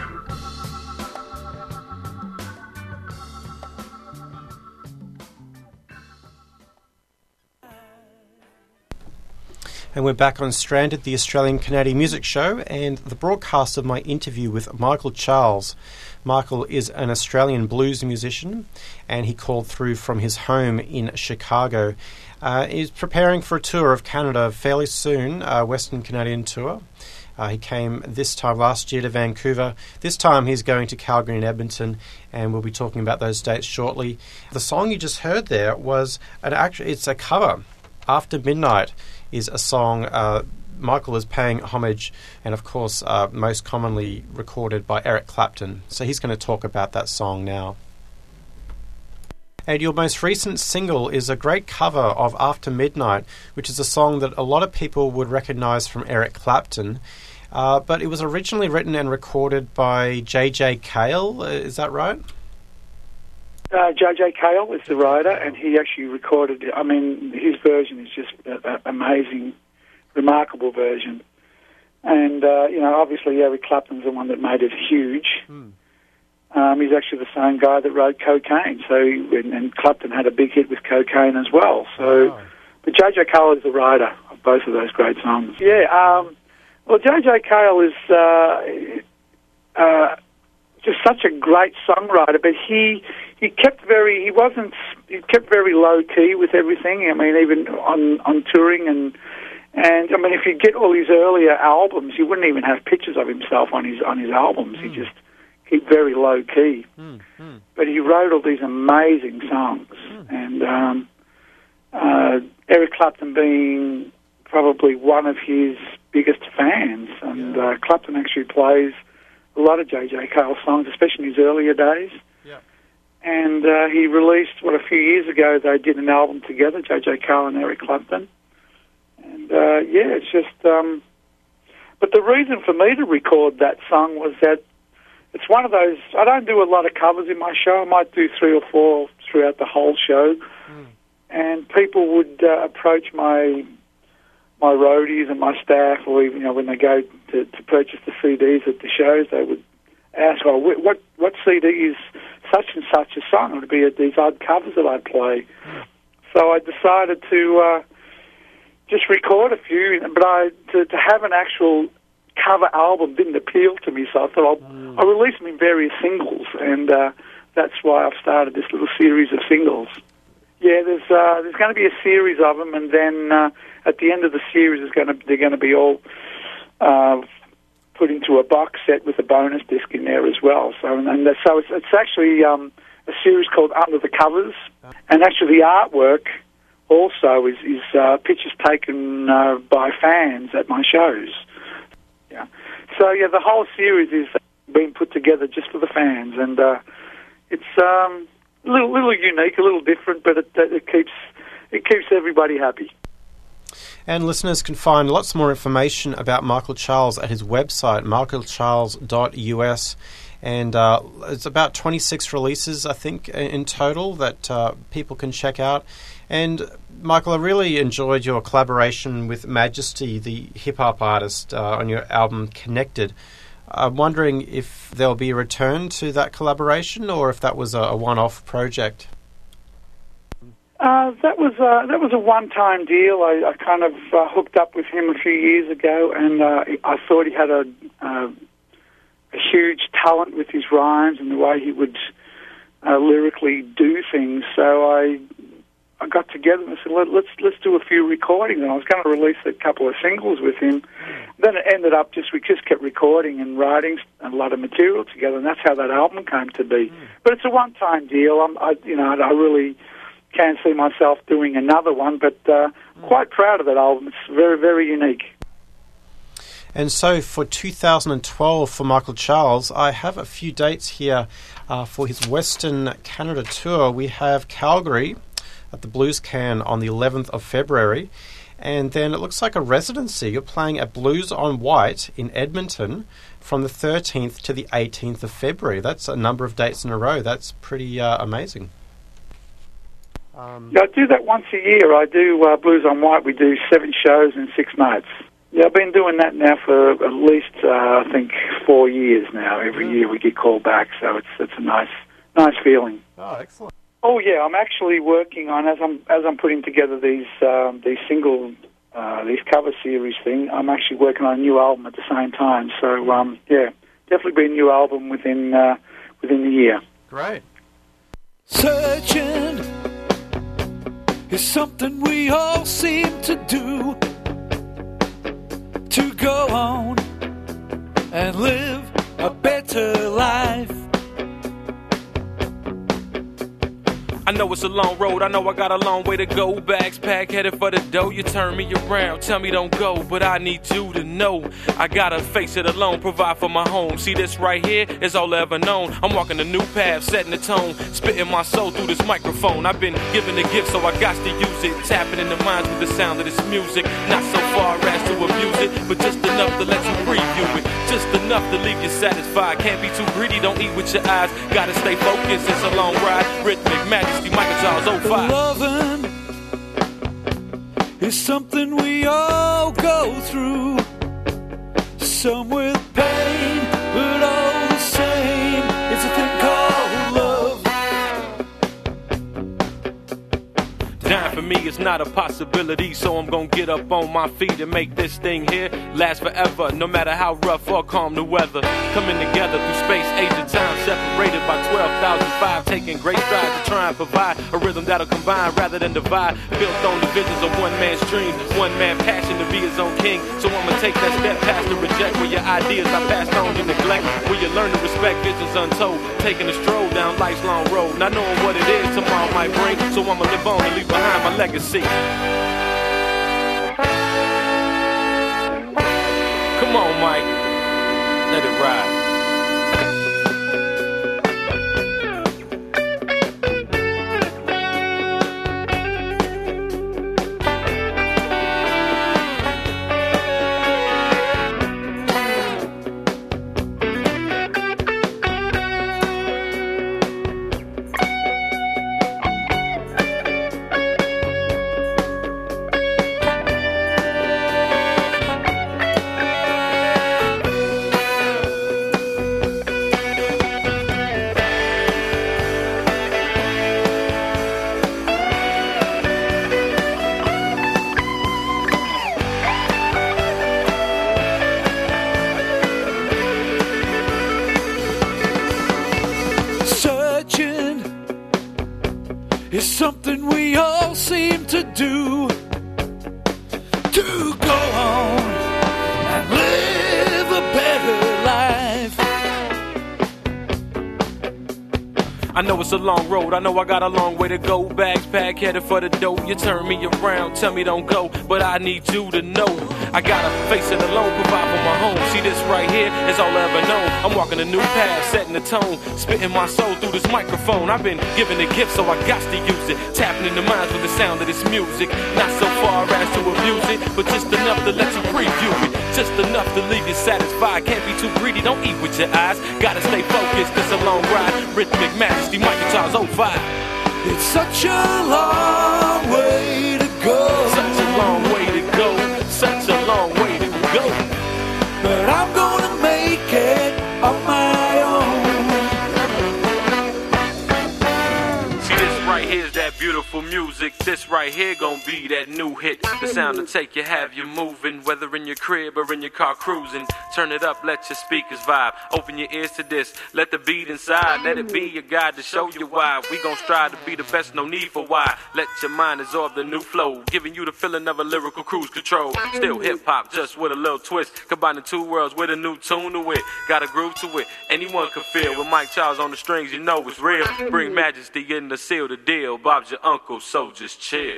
And we're back on Stranded, the Australian Canadian Music Show, and the broadcast of my interview with Michael Charles. Michael is an Australian blues musician, and he called through from his home in Chicago. He's preparing for a tour of Canada fairly soon, a Western Canadian tour. He came this time last year to Vancouver. This time he's going to Calgary and Edmonton, and we'll be talking about those dates shortly. The song you just heard there was it's a cover. After Midnight is a song Michael is paying homage, and of course most commonly recorded by Eric Clapton. So he's going to talk about that song now. And your most recent single is a great cover of After Midnight, which is a song that a lot of people would recognise from Eric Clapton. But it was originally written and recorded by J.J. Cale, is that right? J.J. Cale is the writer, and he actually recorded it. I mean, his version is just an amazing, remarkable version. And, obviously Eric Clapton's the one that made it huge. He's actually the same guy that wrote Cocaine. And Clapton had a big hit with Cocaine as well. But J.J. Cale is the writer of both of those great songs. Yeah, well, J.J. Cale is just such a great songwriter, but he kept very low key with everything. I mean, even on touring and I mean, if you get all his earlier albums, you wouldn't even have pictures of himself on his albums. He just keep very low key. But he wrote all these amazing songs, and Eric Clapton being probably one of his biggest fans, and Clapton actually plays a lot of J.J. Cale songs, especially in his earlier days. And he released, a few years ago, they did an album together, J.J. Cale and Eric Clapton. And, it's just... but the reason for me to record that song was that it's one of those... I don't do a lot of covers in my show. I might do 3 or 4 throughout the whole show. And people would approach my roadies and my staff, or even when they go to purchase the CDs at the shows, they would ask, what CD is such and such a song? It would be these odd covers that I'd play. So I decided to just record a few, but to have an actual cover album didn't appeal to me, so I thought I'll release them in various singles, and that's why I've started this little series of singles. Yeah, there's going to be a series of them, and then at the end of the series, they're going to be all put into a box set with a bonus disc in there as well. So it's actually a series called Under the Covers, and actually the artwork also is pictures taken by fans at my shows. Yeah. So the whole series is being put together just for the fans, and it's a little unique, a little different, but it keeps everybody happy. And listeners can find lots more information about Michael Charles at his website, michaelcharles.us. And it's about 26 releases, I think, in total that people can check out. And, Michael, I really enjoyed your collaboration with Majesty, the hip-hop artist, on your album Connected. I'm wondering if there'll be a return to that collaboration, or if that was a one-off project. That was a one-time deal. I kind of hooked up with him a few years ago, and I thought he had a huge talent with his rhymes and the way he would lyrically do things. So I got together and I said, let's do a few recordings. And I was going to release a couple of singles with him. Then it ended up we just kept recording and writing a lot of material together, and that's how that album came to be. But it's a one-time deal. I really can't see myself doing another one, but quite proud of that album. It's very, very unique. And so for 2012 for Michael Charles, I have a few dates here for his Western Canada tour. We have Calgary at the Blues Can on the 11th of February, and then it looks like a residency. You're playing at Blues on White in Edmonton from the 13th to the 18th of February. That's a number of dates in a row. That's pretty amazing. I do that once a year. I do Blues on White. We do 7 shows in 6 nights. Yeah, I've been doing that now for at least, I think, 4 years now. Every year we get called back, so it's a nice feeling. Oh, excellent. Oh yeah, I'm actually working on as I'm putting together these single these cover series thing. I'm actually working on a new album at the same time. So yeah, definitely be a new album within the year. Great. Searching is something we all seem to do, to go on and live a better life. I know it's a long road, I know I got a long way to go. Bags packed, headed for the dough. You turn me around, tell me don't go, but I need you to know I gotta face it alone, provide for my home. See, this right here is all I ever known. I'm walking a new path, setting the tone, spitting my soul through this microphone. I've been given a gift, so I got to use it. Tapping in the minds with the sound of this music. Not so far as to abuse it, but just enough to let you preview it. Just enough to leave you satisfied. Can't be too greedy, don't eat with your eyes. Gotta stay focused, it's a long ride. Rhythmic Majesty, Michael Charles 05. Loving is something we all go through. Some with pain, but all the same. It's a thing called love. Dying for me is not a possibility, so I'm gonna get up on my feet and make this thing here last forever, no matter how rough or calm the weather. Coming together through space, age, and time, separated by 12,005, taking great strides to try and provide a rhythm that'll combine rather than divide, built on the visions of one man's dream, one man's passion to be his own king. So I'ma take that step past the reject, where your ideas are passed on, you neglect, where you learn to respect visions untold, taking a stroll down life's long road, not knowing what it is tomorrow might bring. So I'ma live on and leave behind my legacy. Come on, Mike, let it ride. Is something we all seem to do, to go on and live a better life. I know it's a long road, I know I got a long way to go. Bags packed, headed for the dough. You turn me around, tell me don't go, but I need you to know I gotta face it alone, provide for my home. See, this right here is all I ever known. I'm walking a new path, setting the tone, spitting my soul through this microphone. I've been given a gift, so I got to use it. Tapping in the minds with the sound of this music. Not so far as to abuse it, but just enough to let you preview it. Just enough to leave you satisfied. Can't be too greedy, don't eat with your eyes. Gotta stay focused, it's a long ride. Rhythmic Majesty, Michael Charles 05. It's such a long way to go. Such a long way to go. Such a long way to go. But I'm gonna make it on my own. See, this right here is that beautiful music. This right here gonna be that new hit. The sound to take you, have you moving, whether in your crib or in your car cruising. Turn it up, let your speakers vibe. Open your ears to this, let the beat inside. Let it be your guide to show you why. We gon' strive to be the best, no need for why. Let your mind absorb the new flow, giving you the feeling of a lyrical cruise control. Still hip-hop, just with a little twist. Combining two worlds with a new tune to it. Got a groove to it, anyone can feel. With Mike Charles on the strings, you know it's real. Bring Majesty in to seal the deal. Bob's your uncle, so just chill.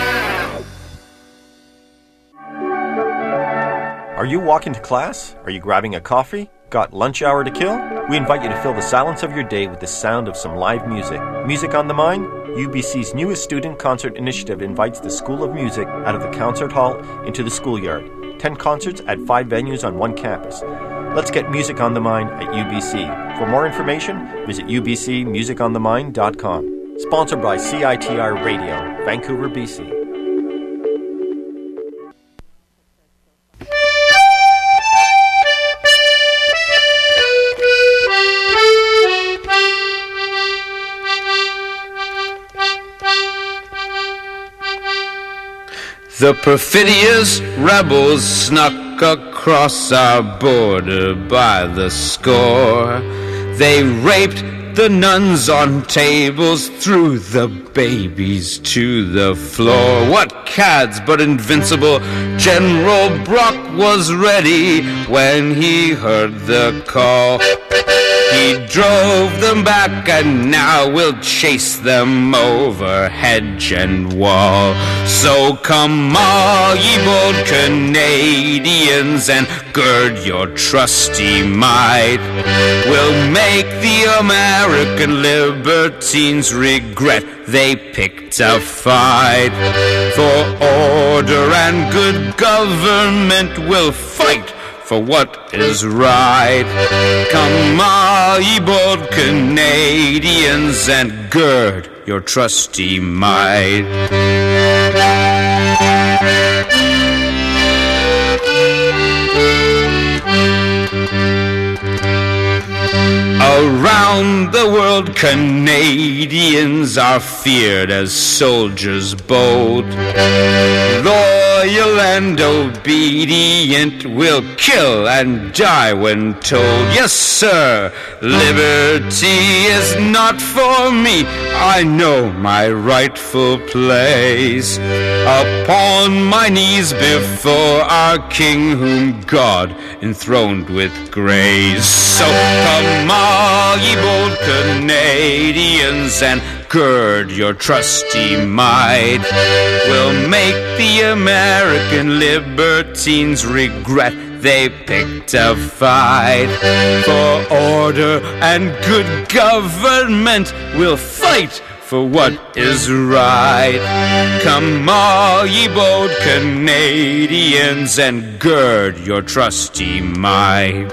Are you walking to class? Are you grabbing a coffee? Got lunch hour to kill? We invite you to fill the silence of your day with the sound of some live music. Music on the Mind? UBC's newest student concert initiative invites the School of Music out of the concert hall into the schoolyard. 10 concerts at 5 venues on one campus. Let's get music on the mind at UBC. For more information, visit ubcmusiconthemind.com. Sponsored by CITR Radio, Vancouver, BC. The perfidious rebels snuck across our border by the score. They raped the nuns on tables, threw the babies to the floor. What cads but invincible General Brock was ready when he heard the call. He drove them back and now we'll chase them over hedge and wall. So come all ye bold Canadians and gird your trusty might. We'll make the American libertines regret they picked a fight. For order and good government we'll fight for what is right. Come all ye bold Canadians and gird your trusty might. Around the world Canadians are feared as soldiers bold. Loyal and obedient will kill and die when told. Yes, sir, liberty is not for me. I know my rightful place. Upon my knees before our King whom God enthroned with grace. So come all ye bold Canadians and gird your trusty might. We'll make the American libertines regret they picked a fight. For order and good government we'll fight for what is right. Come all ye bold Canadians and gird your trusty might.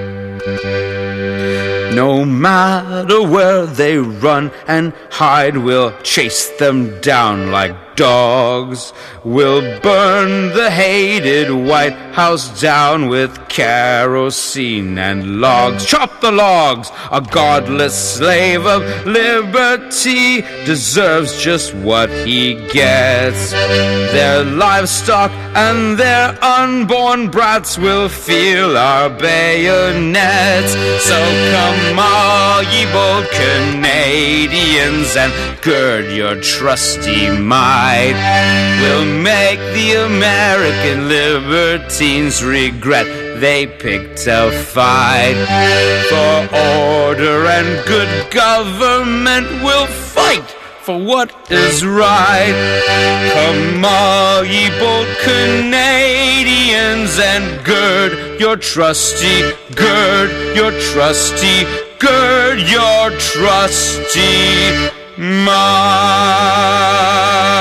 No matter where they run and hide, we'll chase them down like dogs. We'll burn the hated White House down with kerosene and logs. Chop the logs! A godless slave of liberty deserves just what he gets. Their livestock and their unborn brats will feel our bayonets. So come all ye bold Canadians and gird your trusty might. We'll make the American libertines regret they picked a fight. For order and good government we'll fight for what is right. Come all ye bold Canadians and gird your trusty, gird your trusty, gird your trusty might.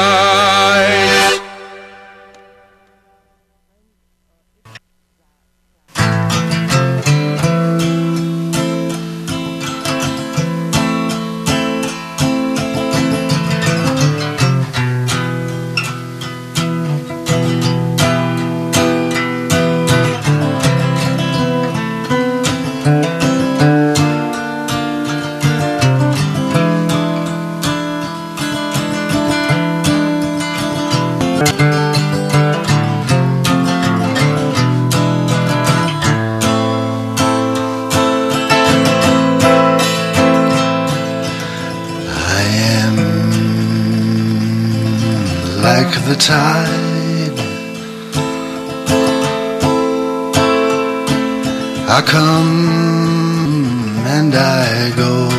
The tide, I come and I go.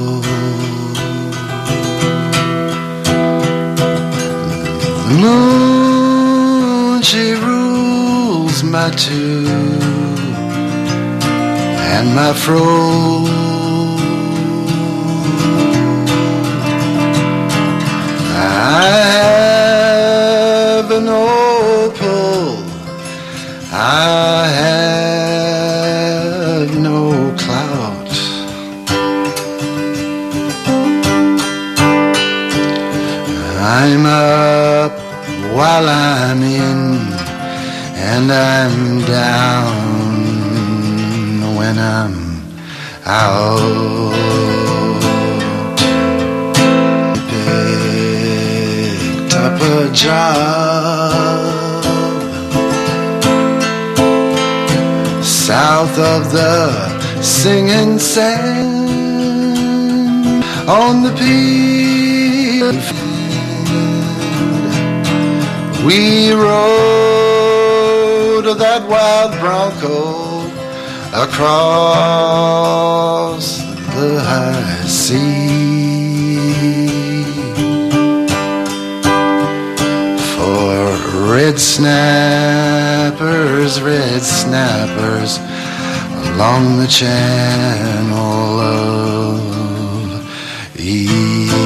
The moon, she rules my to and my fro. An opal, I have no clout. I'm out. Picked up a job south of the Singing Sand on the field. We rode that wild bronco across the high sea for red snappers along the channel of ease.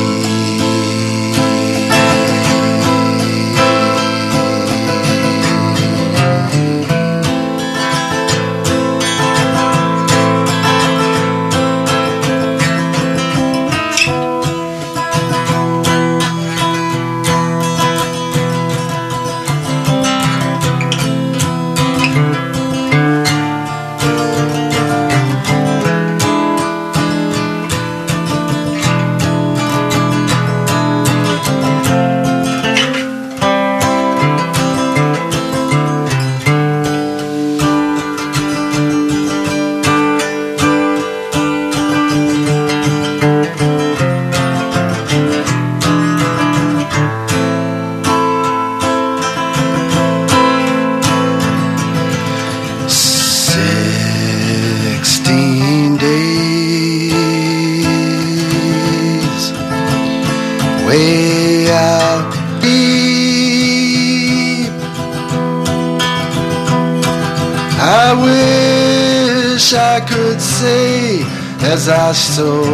I wish I could say, as I sow,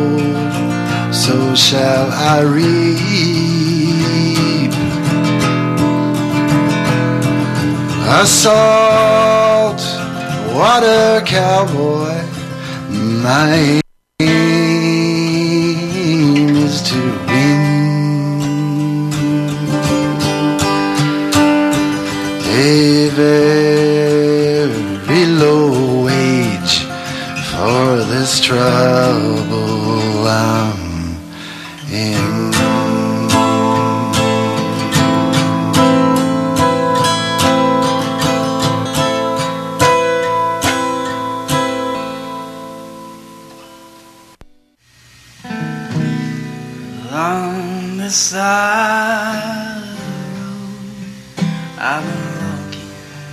so shall I reap. A salt water cowboy, my aim is to win a very low wage for this trouble I'm in. Along the side of the road I've been walking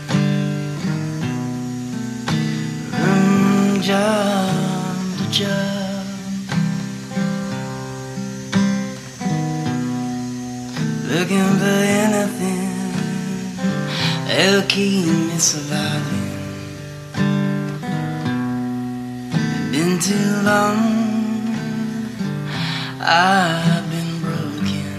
from job to job, looking for anything that'll keep me surviving. It's been too long I've been broken.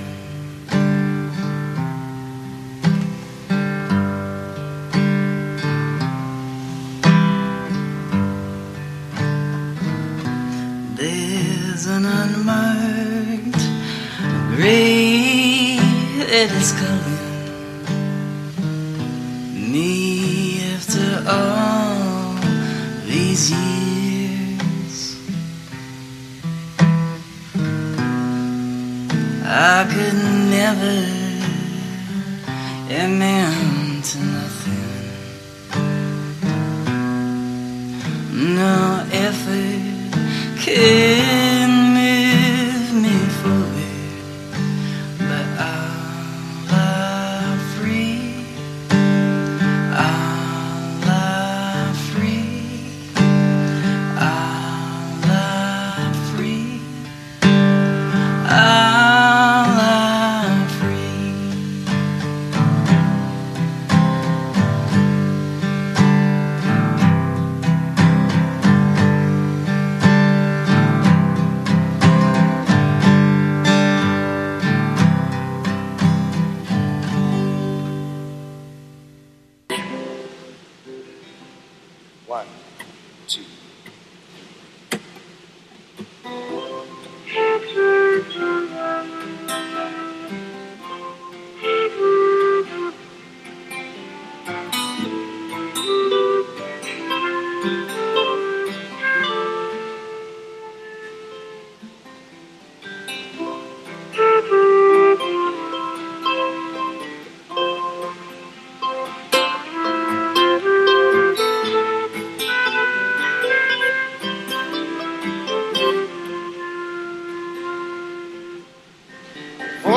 There's an unmarked grave that is calling me after all these years. I could never amount to nothing. No effort can move me forward, but I'm free. I'm free. I'm free.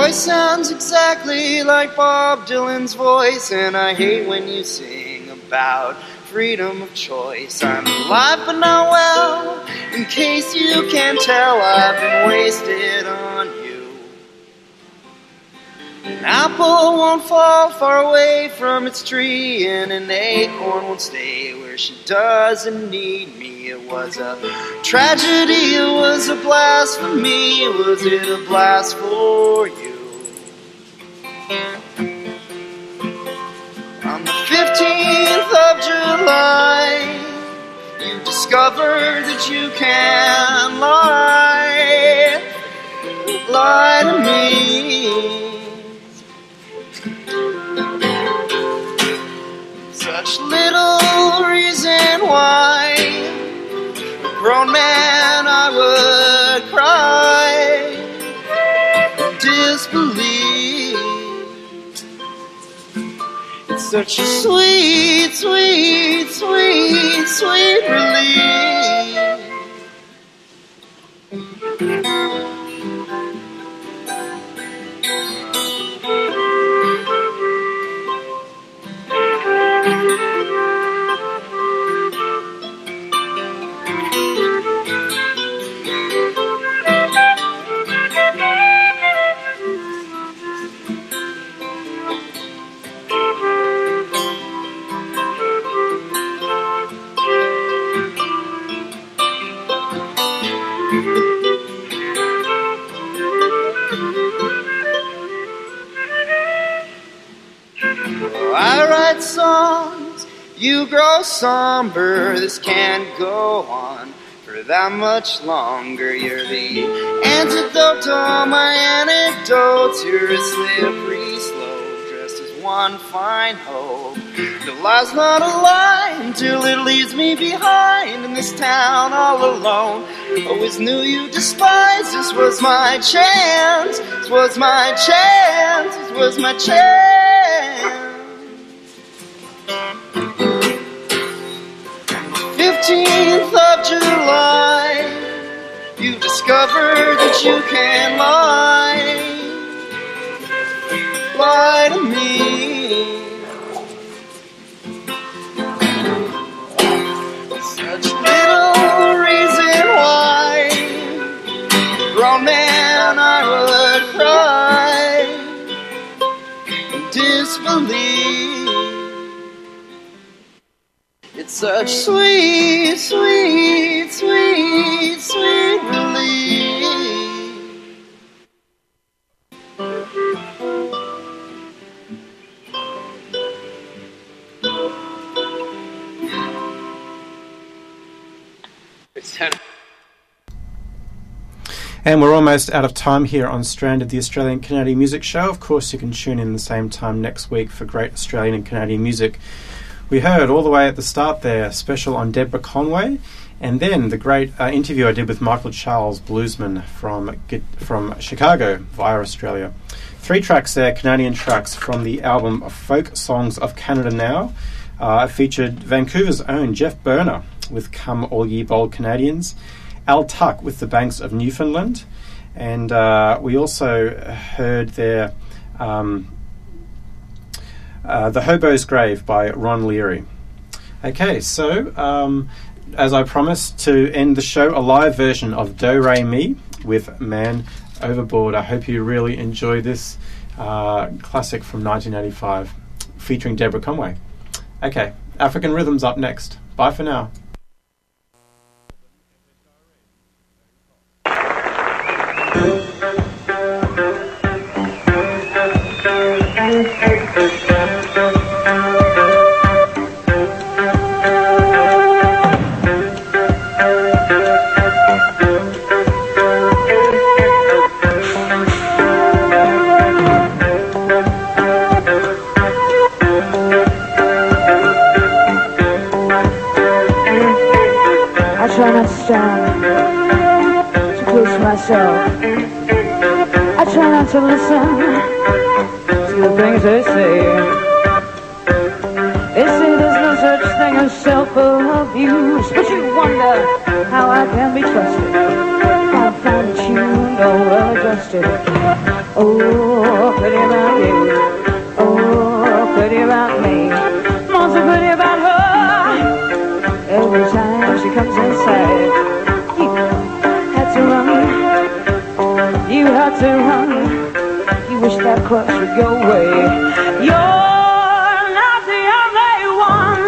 voice sounds exactly like Bob Dylan's voice, and I hate when you sing about freedom of choice. I'm alive but not well, in case you can't tell, I've been wasted on you. An apple won't fall far away from its tree, and an acorn won't stay where she doesn't need me. It was a tragedy, it was a blast for me, was it a blast for you? On the 15th of July, you discovered that you can lie to me. Such little reason why, a grown man I would cry in disbelief. It's such a sweet, sweet, sweet, sweet relief. I write songs, you grow somber. This can't go on for that much longer. You're the antidote to all my anecdotes. You're a slippery slope, dressed as one fine hope. The lie's not a lie until it leaves me behind in this town all alone. Always knew you despised. This was my chance. This was my chance. This was my chance. 15th of July, you discovered that you can lie to me. Such little reason why, grown man I would cry in disbelief. It's such sweet, sweet, sweet, sweet relief. And we're almost out of time here on Stranded, the Australian Canadian Music Show. Of course, you can tune in the same time next week for great Australian and Canadian music. We heard all the way at the start there, a special on Deborah Conway, and then the great interview I did with Michael Charles, bluesman from Chicago via Australia. 3 tracks there, Canadian tracks from the album Folk Songs of Canada Now. Featured Vancouver's own Jeff Berner with Come All Ye Bold Canadians, Al Tuck with The Banks of Newfoundland, and we also heard there The Hobo's Grave by Ron Leary. Okay, so as I promised, to end the show, a live version of Do Re Mi with Man Overboard. I hope you really enjoy this classic from 1985 featuring Deborah Conway. Okay, African Rhythms up next. Bye for now. To please myself, I try not to listen to the things they say. They say there's no such thing as self-abuse, but you wonder how I can be trusted. I'm fine-tuned or well-adjusted. Oh, pretty about you. Oh, pretty about me. More so pretty about her. Every time she comes inside, you had to run. You had to run. You wish that crush would go away. You're not the only one.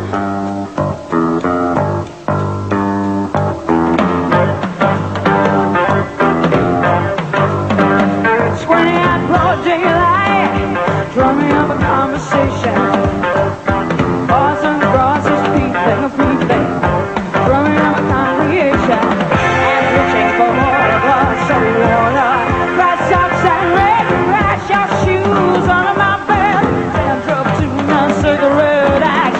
20 at broad daylight, drumming up a conversation. Bars and crosses, peeping, drumming up a congregation. And reaching for more glass of water. Red socks and red rash, your shoes under my bed. Stand up to my cigarette ash.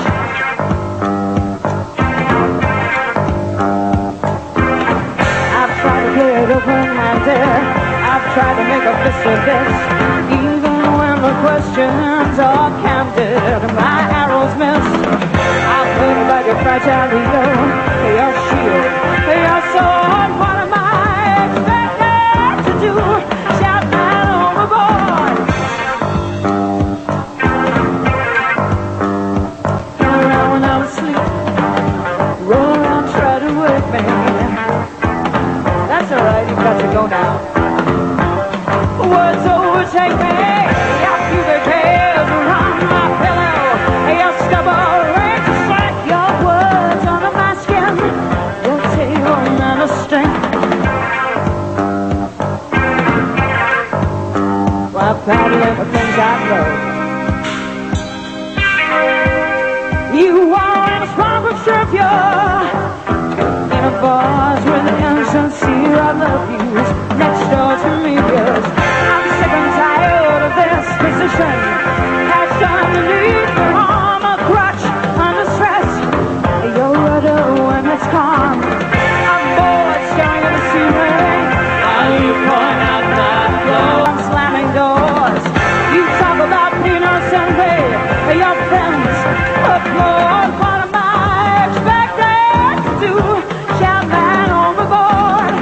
I've tried to play it open-handed. I've tried to make a fist of this. Even when the questions are candid, my arrows miss. I've heard about your fragile ego, your shield, your sword. What am I expected to do? Shout man overboard. Turn around when I'm asleep. Roll around, try to wake me. That's alright, you've got to go now. Words overtake me. Your pubic hairs around my pillow. Your stubble rings just like your words under my skin. Your tail and a sting. Well, I'm proud of the things I love. You are in a spark of trivia. In a bars with the innocent sincere I love yous. Next door to me, yes. I'm sick and tired of this position. Cast underneath the arm, a crutch under stress. Your rudder when it's calm. I'm bored staring at the ceiling. While you point out my floor. I'm slamming doors. You talk about peanuts and pay. Your friends applaud. What am I expected to do? Shout man overboard.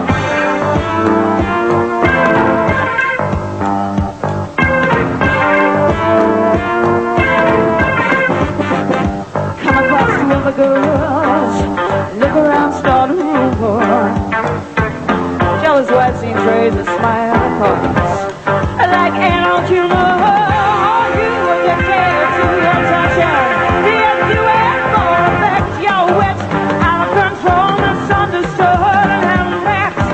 Come across two other girls, look around, start a rumor. Jealous wives see trades and smile cards like animal humor. You addicted to your attention. Yes, you have more effect. Your wits out of control, misunderstood and haven't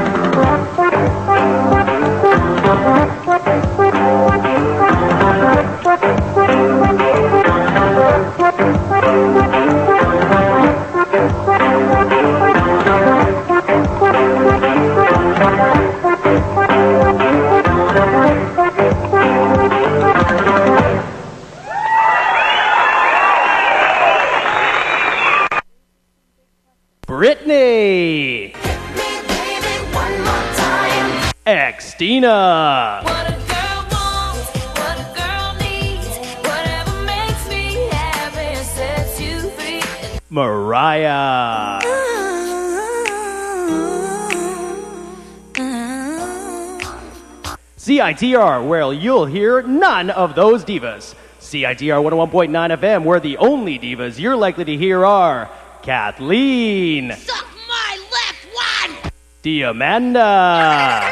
Brittany. Xtina. Mariah. CITR, where you'll hear none of those divas. CITR 101.9 FM, where the only divas you're likely to hear are Kathleen. Suck my left one! Diamanda.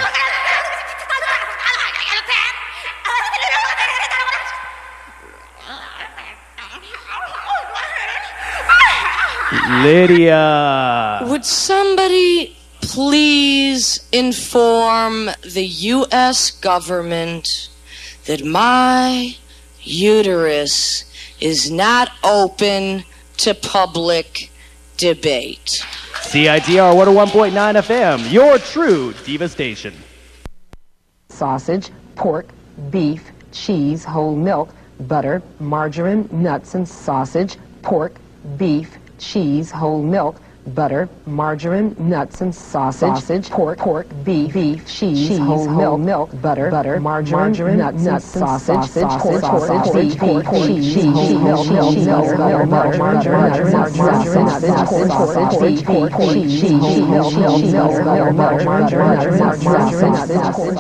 Lydia. Would somebody please inform the U.S. government that my uterus is not open to public debate? CITR 101.9 FM, your true diva station. Sausage, pork, beef, cheese, whole milk, butter, margarine, nuts and sausage, pork, beef, cheese, whole milk, butter, margarine, nuts and sausage, pork, beef, cheese, whole milk, butter, margarine, nuts and sausage, beef, cheese, whole milk, butter,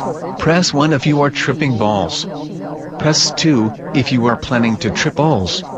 Press 1 if you are tripping balls. Press 2 if you are planning to trip balls.